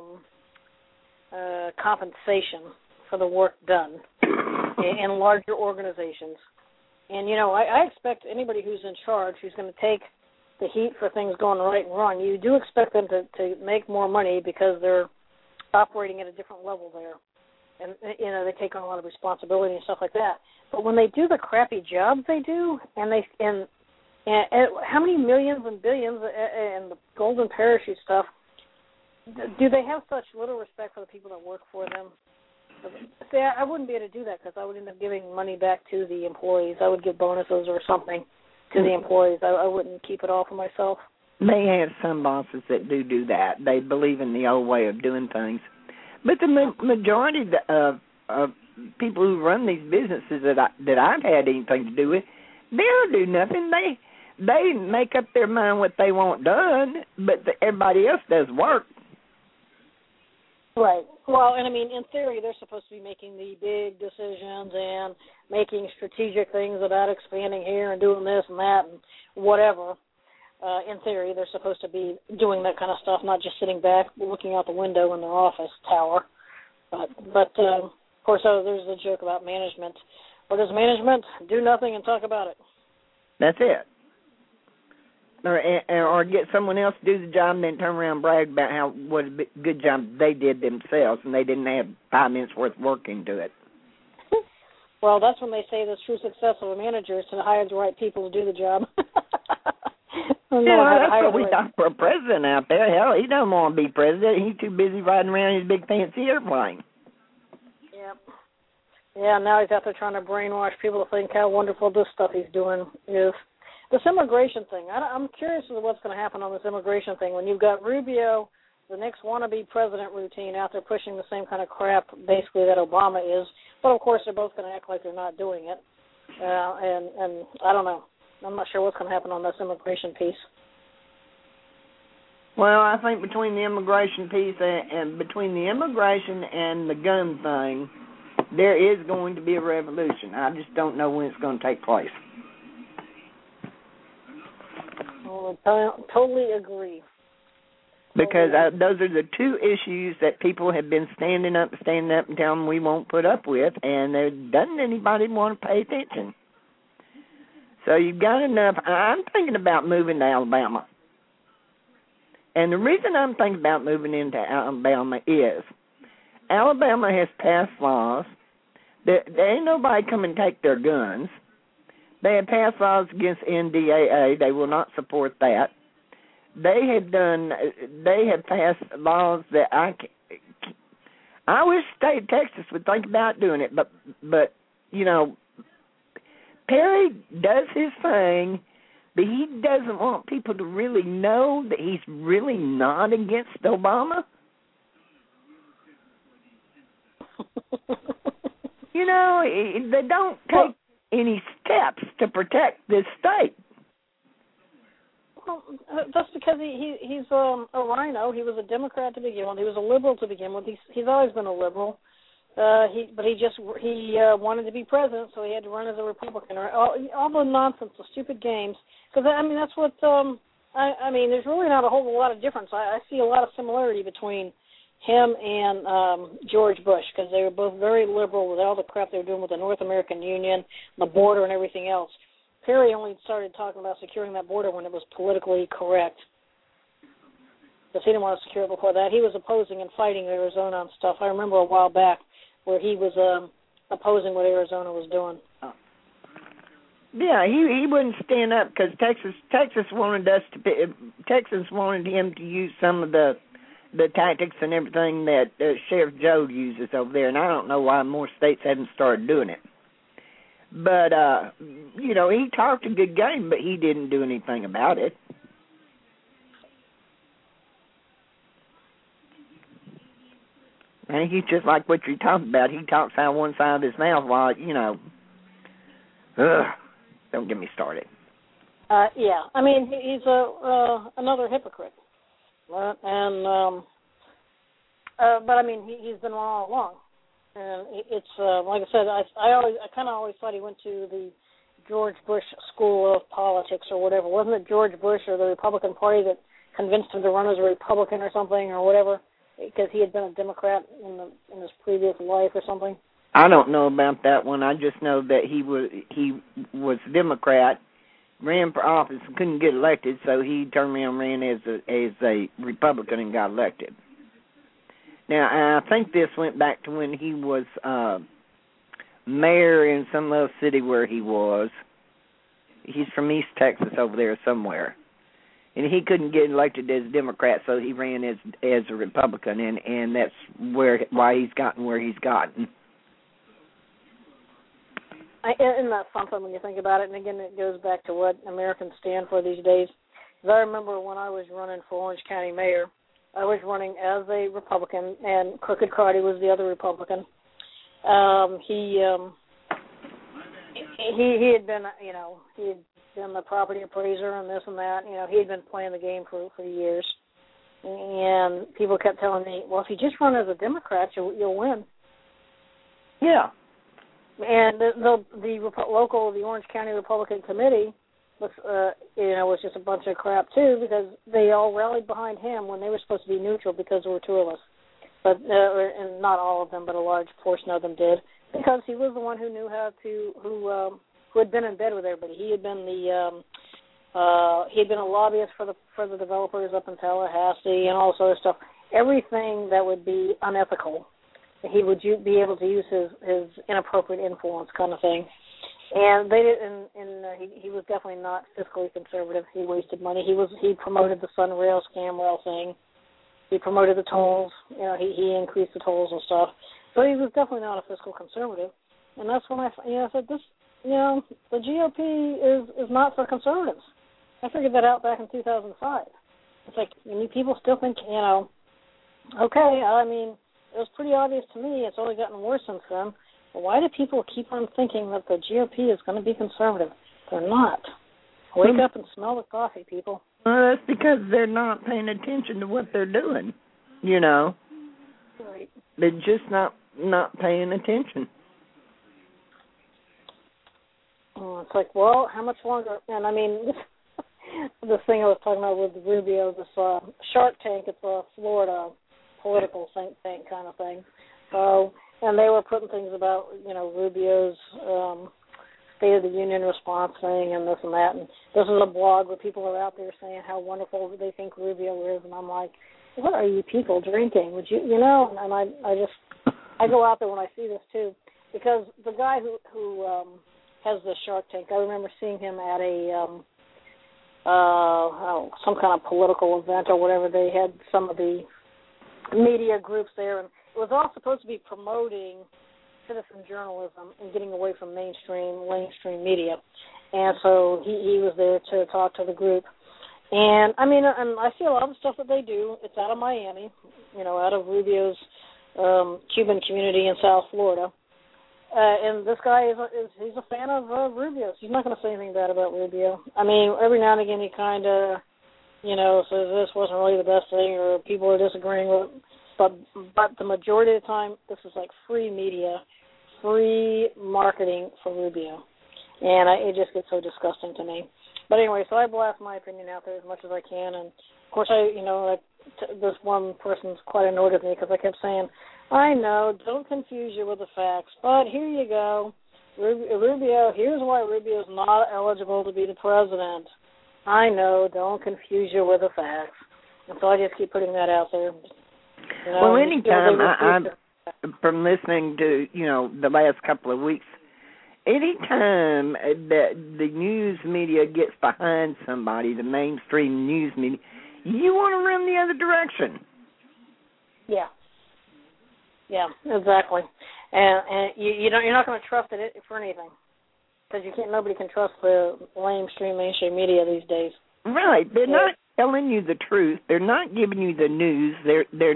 compensation for the work done in larger organizations. And, you know, I expect anybody who's in charge, who's going to take the heat for things going right and wrong, you do expect them to make more money because they're operating at a different level there. And, you know, they take on a lot of responsibility and stuff like that. But when they do the crappy job they do, and how many millions and billions and the golden parachute stuff, do they have such little respect for the people that work for them? See, I wouldn't be able to do that because I would end up giving money back to the employees. I would give bonuses or something to the employees. I wouldn't keep it all for myself. They have some bosses that do that. They believe in the old way of doing things. But the majority of people who run these businesses that I've had anything to do with, they don't do nothing. They make up their mind what they want done, but everybody else does work. Right. Well, and I mean, in theory, they're supposed to be making the big decisions and making strategic things about expanding here and doing this and that and whatever. In theory, they're supposed to be doing that kind of stuff, not just sitting back looking out the window in their office tower. But of course, there's the joke about management. Or does management do nothing and talk about it? That's it. Or get someone else to do the job and then turn around and brag about what a good job they did themselves and they didn't have 5 minutes worth of work into it. Well, that's when they say the true success of a manager is to hire the right people to do the job. Yeah, that's what we thought for a president out there. Hell, he doesn't want to be president. He's too busy riding around in his big fancy airplane. Yep. Yeah, now he's out there trying to brainwash people to think how wonderful this stuff he's doing is. This immigration thing, I'm curious as to what's going to happen on this immigration thing. When you've got Rubio, the next wannabe president routine, out there pushing the same kind of crap, basically, that Obama is. But, of course, they're both going to act like they're not doing it. And I don't know. I'm not sure what's going to happen on this immigration piece. Well, I think between the immigration piece and between the immigration and the gun thing, there is going to be a revolution. I just don't know when it's going to take place. Well, I totally agree. Because those are the two issues that people have been standing up and telling them we won't put up with, and there doesn't anybody want to pay attention. So you've got enough. I'm thinking about moving to Alabama. And the reason I'm thinking about moving into Alabama is Alabama has passed laws. There ain't nobody come and take their guns. They have passed laws against NDAA. They will not support that. They have passed laws that I wish the state of Texas would think about doing it, but you know, Perry does his thing, but he doesn't want people to really know that he's really not against Obama. You know, they don't take any steps to protect this state. Well, that's because he's a rhino. He was a Democrat to begin with. He was a liberal to begin with. He's always been a liberal. He wanted to be president, so he had to run as a Republican. Or all the nonsense, the stupid games. Because I mean, that's what I mean. There's really not a whole lot of difference. I see a lot of similarity between him and George Bush, because they were both very liberal with all the crap they were doing with the North American Union, the border, and everything else. Perry only started talking about securing that border when it was politically correct, because he didn't want to secure it before that. He was opposing and fighting Arizona and stuff. I remember a while back where he was opposing what Arizona was doing. Yeah, he wouldn't stand up because Texas wanted him to use some of the tactics and everything that Sheriff Joe uses over there, and I don't know why more states haven't started doing it. But, you know, he talked a good game, but he didn't do anything about it. I think he's just like what you're talking about. He talks out one side of his mouth while, you know, don't get me started. Yeah, I mean, he's another hypocrite. But I mean, he's been all along. And it's like I said, I kind of always thought he went to the George Bush School of Politics or whatever. Wasn't it George Bush or the Republican Party that convinced him to run as a Republican or something or whatever, because he had been a Democrat in his previous life or something? I don't know about that one. I just know that he was a Democrat, ran for office, and couldn't get elected, so he turned around and ran as a Republican and got elected. Now, I think this went back to when he was mayor in some little city where he was. He's from East Texas over there somewhere. And he couldn't get elected as a Democrat, so he ran as a Republican, and that's why he's gotten where he's gotten. Isn't that something when you think about it? And again, it goes back to what Americans stand for these days. Because I remember when I was running for Orange County mayor, I was running as a Republican, and Crooked Carty was the other Republican. He had been, you know, he had been the property appraiser and this and that. You know, he had been playing the game for years. And people kept telling me, well, if you just run as a Democrat, you'll win. Yeah. And the Orange County Republican Committee was just a bunch of crap too, because they all rallied behind him when they were supposed to be neutral because there were two of us. But and not all of them, but a large portion of them did, because he was the one who knew who had been in bed with everybody. He had been a lobbyist for the developers up in Tallahassee and all this other stuff. Everything that would be unethical, he would be able to use his inappropriate influence, kind of thing. And they did, he was definitely not fiscally conservative. He wasted money. He promoted the Sunrail scam rail thing. He promoted the tolls. You know, he increased the tolls and stuff. So he was definitely not a fiscal conservative. And that's when I said this. You know, the GOP is not for conservatives. I figured that out back in 2005. It's like, people still think, you know, okay. I mean, it was pretty obvious to me. It's only gotten worse since then. Why do people keep on thinking that the GOP is going to be conservative? They're not. Wake up and smell the coffee, people. Well, that's because they're not paying attention to what they're doing, you know. Right. They're just not paying attention. It's like, well, how much longer? And I mean, this thing I was talking about with Rubio, this Shark Tank. It's a Florida political think tank kind of thing. So, and they were putting things about, Rubio's State of the Union response thing and this and that. And this is a blog where people are out there saying how wonderful they think Rubio is, and I'm like, what are you people drinking? Would you, And I go out there when I see this too, because the guy who has the Shark Tank, I remember seeing him at a some kind of political event or whatever. They had some of the media groups there, and it was all supposed to be promoting citizen journalism and getting away from mainstream media. And so he was there to talk to the group. And I mean, and I see a lot of the stuff that they do. It's out of Miami, out of Rubio's Cuban community in South Florida. And this guy he's a fan of Rubio's. He's not going to say anything bad about Rubio. I mean, every now and again he kind of, says this wasn't really the best thing, or people are disagreeing with it. But the majority of the time, this is like free media, free marketing for Rubio, and it just gets so disgusting to me. But anyway, so I blast my opinion out there as much as I can, and of course this one person's quite annoyed with me because I kept saying, I know, don't confuse you with the facts, but here you go. Rubio, here's why Rubio is not eligible to be the president. I know, don't confuse you with the facts. And so I just keep putting that out there. Well, anytime I'm from listening to, the last couple of weeks, anytime that the news media gets behind somebody, the mainstream news media, you want to run the other direction. Yeah, exactly. And you're not going to trust it for anything, because nobody can trust the mainstream media these days. Right. They're not telling you the truth. They're not giving you the news. They're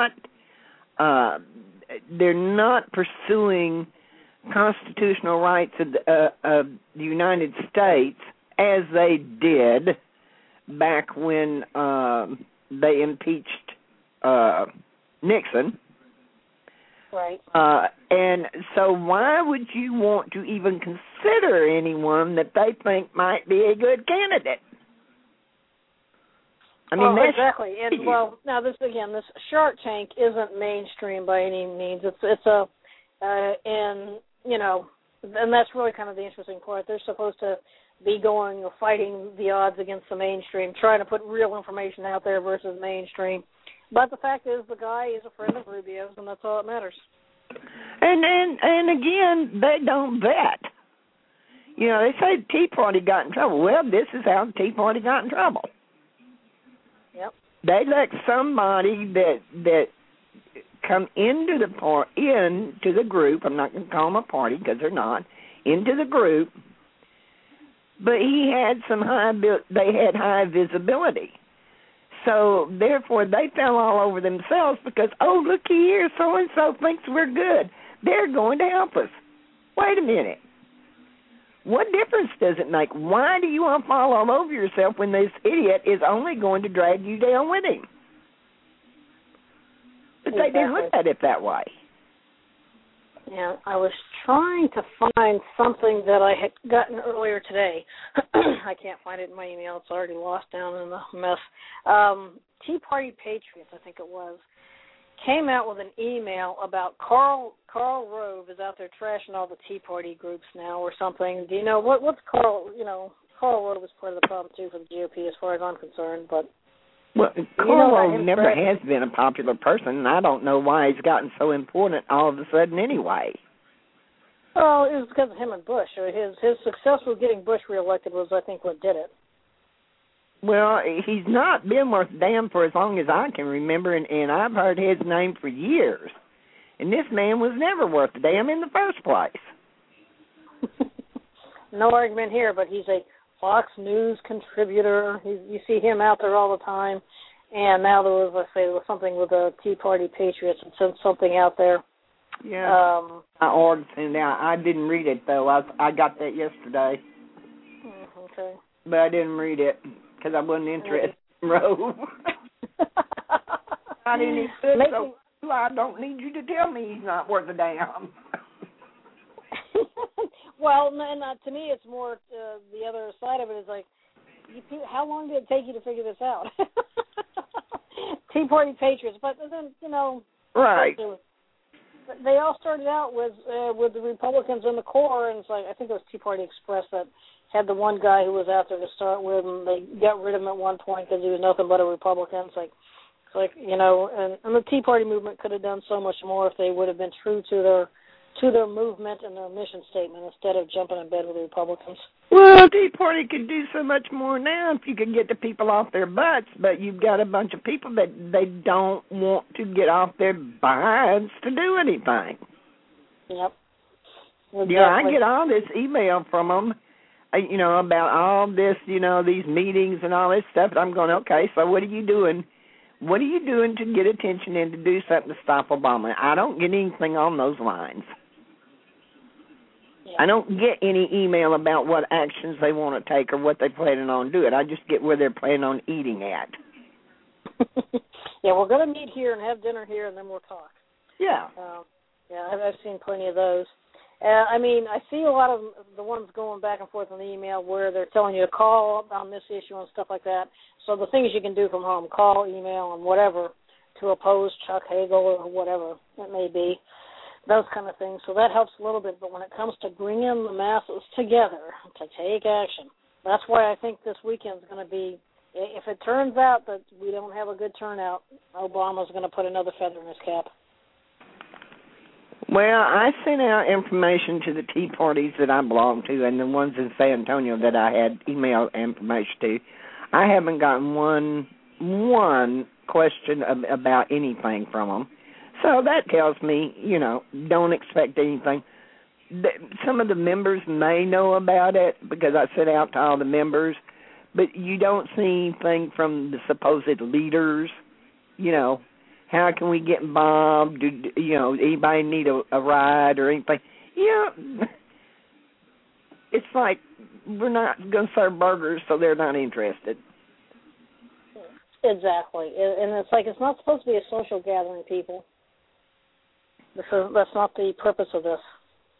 not pursuing constitutional rights of the United States as they did back when they impeached Nixon. Right. And so why would you want to even consider anyone that they think might be a good candidate? I mean, exactly. And now this Shark Tank isn't mainstream by any means. It's a and that's really kind of the interesting part. They're supposed to be fighting the odds against the mainstream, trying to put real information out there versus mainstream. But the fact is, the guy is a friend of Rubio's, and that's all that matters. And again, they don't vet. They say the Tea Party got in trouble. Well, this is how the Tea Party got in trouble. Yep. They let somebody that come into the group. I'm not going to call them a party because they're not into the group. But he had they had high visibility. So, therefore, they fell all over themselves because, oh, looky here, so-and-so thinks we're good. They're going to help us. Wait a minute. What difference does it make? Why do you want to fall all over yourself when this idiot is only going to drag you down with him? But they didn't look at it that way. Yeah, I was trying to find something that I had gotten earlier today. I can't find it in my email. It's already lost down in the mess. Tea Party Patriots, I think it was, came out with an email about Karl Rove is out there trashing all the Tea Party groups now or something. Do you know what's Karl? Karl Rove is part of the problem too for the GOP as far as I'm concerned, but. Well, Karl Rove never has been a popular person, and I don't know why he's gotten so important all of a sudden anyway. Well, it was because of him and Bush. His success with getting Bush reelected was, I think, what did it. Well, he's not been worth a damn for as long as I can remember, and I've heard his name for years. And this man was never worth a damn in the first place. No argument here, but he's a Fox News contributor. You see him out there all the time. And now there was something with the Tea Party Patriots and sent something out there. Yeah. I ordered it out. I didn't read it, though. I got that yesterday. Okay. But I didn't read it because I wasn't interested in Rove. I didn't even so I don't need you to tell me he's not worth a damn. Well, and to me, it's more the other side of it is like how long did it take you to figure this out? Tea Party patriots, but then right. They all started out with the Republicans in the core, and it's like I think it was Tea Party Express that had the one guy who was out there to start with, and they got rid of him at one point because he was nothing but a Republican. It's like and the Tea Party movement could have done so much more if they would have been true to their movement and their mission statement instead of jumping in bed with the Republicans. Well, Tea Party could do so much more now if you could get the people off their butts, but you've got a bunch of people that they don't want to get off their behinds to do anything. Yep. Exactly. Yeah, I get all this email from them, about all this, these meetings and all this stuff, and I'm going, okay, so what are you doing? What are you doing to get attention and to do something to stop Obama? I don't get anything on those lines. Yeah. I don't get any email about what actions they want to take or what they're planning on doing. I just get where they're planning on eating at. Yeah, we're going to meet here and have dinner here, and then we'll talk. Yeah. I've seen plenty of those. I see a lot of the ones going back and forth on the email where they're telling you to call on this issue and stuff like that. So the things you can do from home, call, email, and whatever to oppose Chuck Hagel or whatever it may be, those kind of things. So that helps a little bit. But when it comes to bringing the masses together to take action, that's why I think this weekend's going to be, if it turns out that we don't have a good turnout, Obama's going to put another feather in his cap. Well, I sent out information to the Tea Parties that I belong to and the ones in San Antonio that I had email information to. I haven't gotten one question about anything from them. So that tells me, don't expect anything. Some of the members may know about it because I sent out to all the members, but you don't see anything from the supposed leaders, How can we get involved? Do anybody need a ride or anything? It's like we're not going to serve burgers, so they're not interested. Exactly, and it's like it's not supposed to be a social gathering, people. That's not the purpose of this.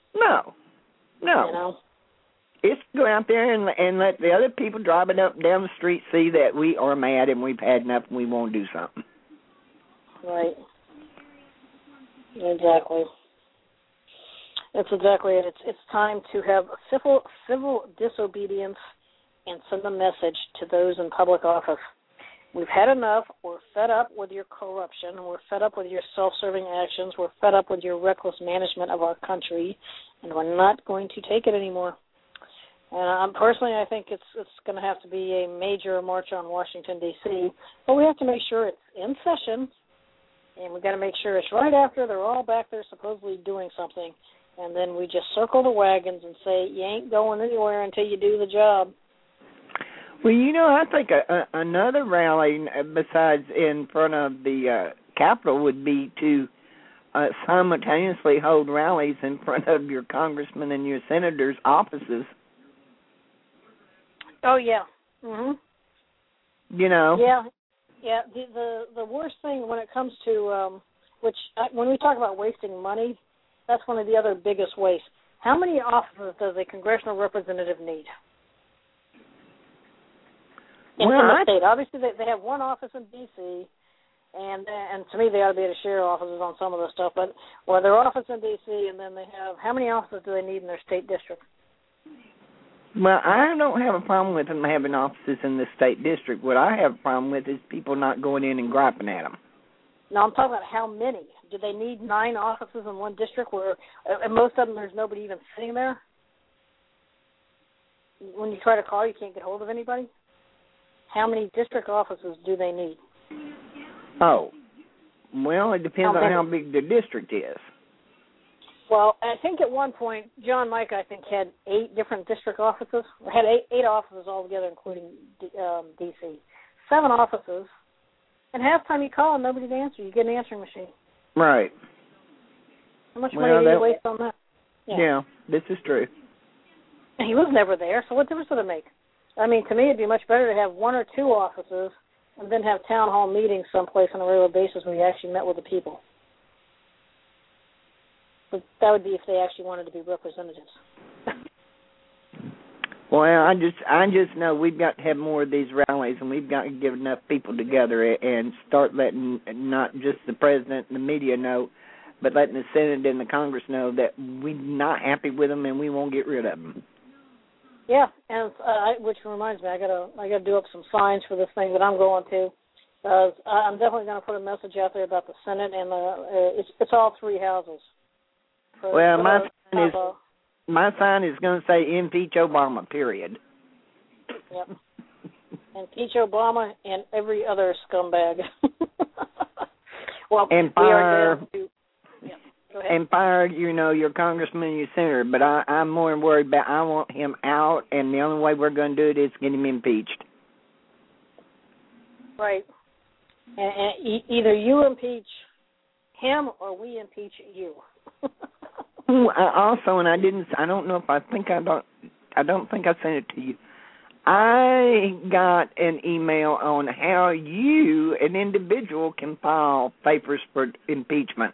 No. It's go out there and let the other people driving up and down the street see that we are mad and we've had enough and we want to do something. Right. Exactly. That's exactly it. It's time to have civil disobedience and send a message to those in public office. We've had enough. We're fed up with your corruption. We're fed up with your self-serving actions. We're fed up with your reckless management of our country, and we're not going to take it anymore. And personally, I think it's going to have to be a major march on Washington, D.C., but we have to make sure it's in session, and we've got to make sure it's right after they're all back there supposedly doing something, and then we just circle the wagons and say, you ain't going anywhere until you do the job. Well, I think another rally besides in front of the Capitol would be to simultaneously hold rallies in front of your congressmen and your senators' offices. Oh, yeah. Mhm. Yeah. The worst thing when it comes to when we talk about wasting money, that's one of the other biggest wastes. How many offices does a congressional representative need? In the state, obviously they have one office in D.C., and to me they ought to be able to share offices on some of the stuff. But their office in D.C. and then they have how many offices do they need in their state district? Well, I don't have a problem with them having offices in the state district. What I have a problem with is people not going in and griping at them. No, I'm talking about how many. Do they need 9 offices in one district where and most of them there's nobody even sitting there? When you try to call, you can't get hold of anybody? How many district offices do they need? Oh, well, it depends on how big the district is. Well, I think at one point, John Mike, I think, had 8 different district offices. Or had 8 offices altogether, including D.C. 7 offices. And half the time you call and nobody's answer. You get an answering machine. Right. How much money do you waste on that? Yeah, this is true. And he was never there, so what difference did it make? I mean, to me, it'd be much better to have 1 or 2 offices and then have town hall meetings someplace on a regular basis where you actually met with the people. But that would be if they actually wanted to be representatives. Well, I just know we've got to have more of these rallies, and we've got to get enough people together and start letting not just the president and the media know, but letting the Senate and the Congress know that we're not happy with them and we won't get rid of them. Yeah, and which reminds me, I gotta do up some signs for this thing that I'm going to. I'm definitely going to put a message out there about the Senate and it's all three houses. Well, my sign is going to say impeach Obama, period. Yep. Impeach Obama and every other scumbag. Well, and fire, and fire, your congressman and your senator. But I'm more worried about I want him out, and the only way we're going to do it is get him impeached. Right. And either you impeach him or we impeach you. Also, and I don't know if I don't think I sent it to you. I got an email on how you, an individual, can file papers for impeachment.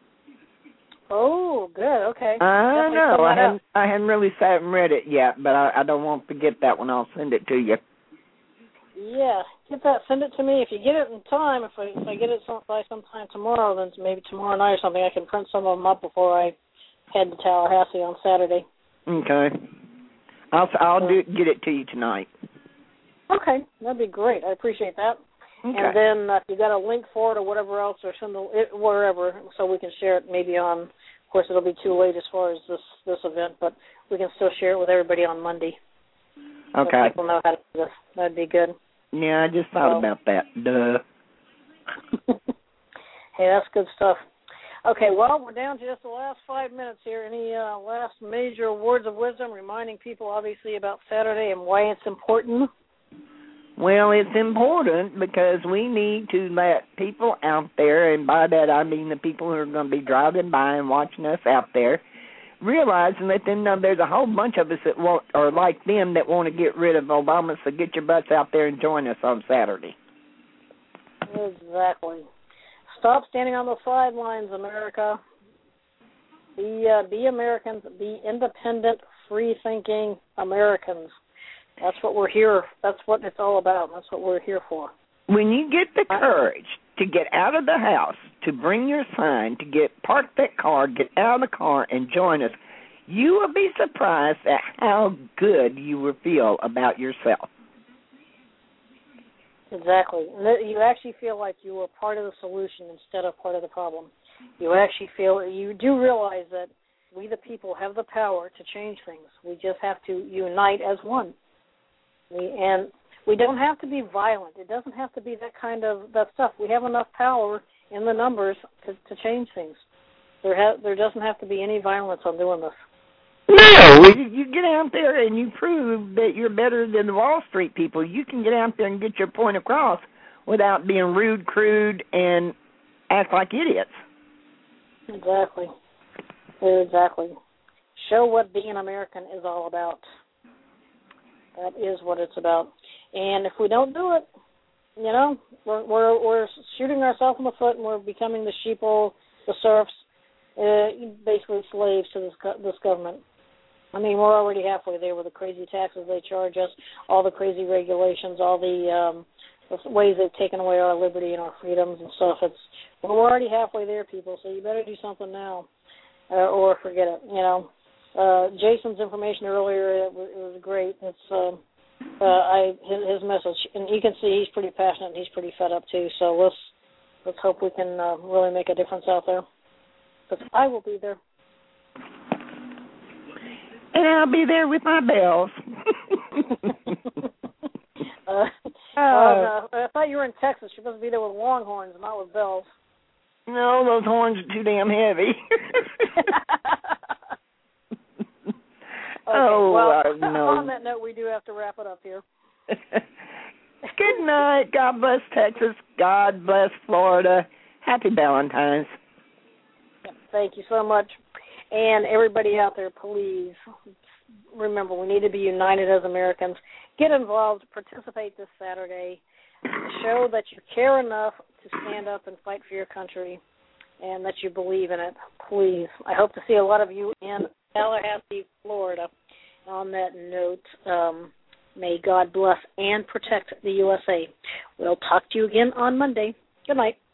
Oh, good. Okay. I know. I hadn't really sat and read it yet, but I don't want to forget that one. I'll send it to you. Yeah, get that. Send it to me if you get it in time. If I get it by sometime tomorrow, then maybe tomorrow night or something, I can print some of them up before I head to Tallahassee on Saturday. Okay. I'll get it to you tonight. Okay, that'd be great. I appreciate that. Okay. And then if you got a link for it or whatever else, or send it wherever, so we can share it maybe on. Of course, it'll be too late as far as this event, but we can still share it with everybody on Monday. Okay. So people know how to do this. That'd be good. Yeah, I just thought about that. Duh. Hey, that's good stuff. Okay, well, we're down to just the last 5 minutes here. Any last major words of wisdom, reminding people, obviously, about Saturday and why it's important? Well, it's important because we need to let people out there, and by that I mean the people who are going to be driving by and watching us out there, realize and let them know there's a whole bunch of us that are like them that want to get rid of Obama, so get your butts out there and join us on Saturday. Exactly. Stop standing on the sidelines, America. Be Americans. Be independent, free-thinking Americans. That's what we're here. That's what it's all about. That's what we're here for. When you get the courage to get out of the house, to bring your sign, to park that car, get out of the car, and join us, you will be surprised at how good you will feel about yourself. Exactly. You actually feel like you are part of the solution instead of part of the problem. You do realize that we the people have the power to change things. We just have to unite as one. We don't have to be violent. It doesn't have to be that stuff. We have enough power in the numbers to change things. There doesn't have to be any violence on doing this. No, you get out there and you prove that you're better than the Wall Street people. You can get out there and get your point across without being rude, crude, and act like idiots. Exactly. Show what being American is all about. That is what it's about. And if we don't do it, we're shooting ourselves in the foot, and we're becoming the sheeple, the serfs, basically slaves to this government. I mean, we're already halfway there with the crazy taxes they charge us, all the crazy regulations, all the ways they've taken away our liberty and our freedoms and stuff. We're already halfway there, people. So you better do something now, or forget it. Jason's information earlier it was great. It's his message, and you can see he's pretty passionate and he's pretty fed up too. So let's hope we can really make a difference out there. Because I will be there. And I'll be there with my bells. I thought you were in Texas. You're supposed to be there with longhorns, not with bells. No, those horns are too damn heavy. No. On that note, we do have to wrap it up here. Good night. God bless Texas. God bless Florida. Happy Valentine's. Thank you so much. And everybody out there, please remember, we need to be united as Americans. Get involved. Participate this Saturday. Show that you care enough to stand up and fight for your country and that you believe in it. Please. I hope to see a lot of you in Tallahassee, Florida. on that note, may God bless and protect the USA. We'll talk to you again on Monday. Good night.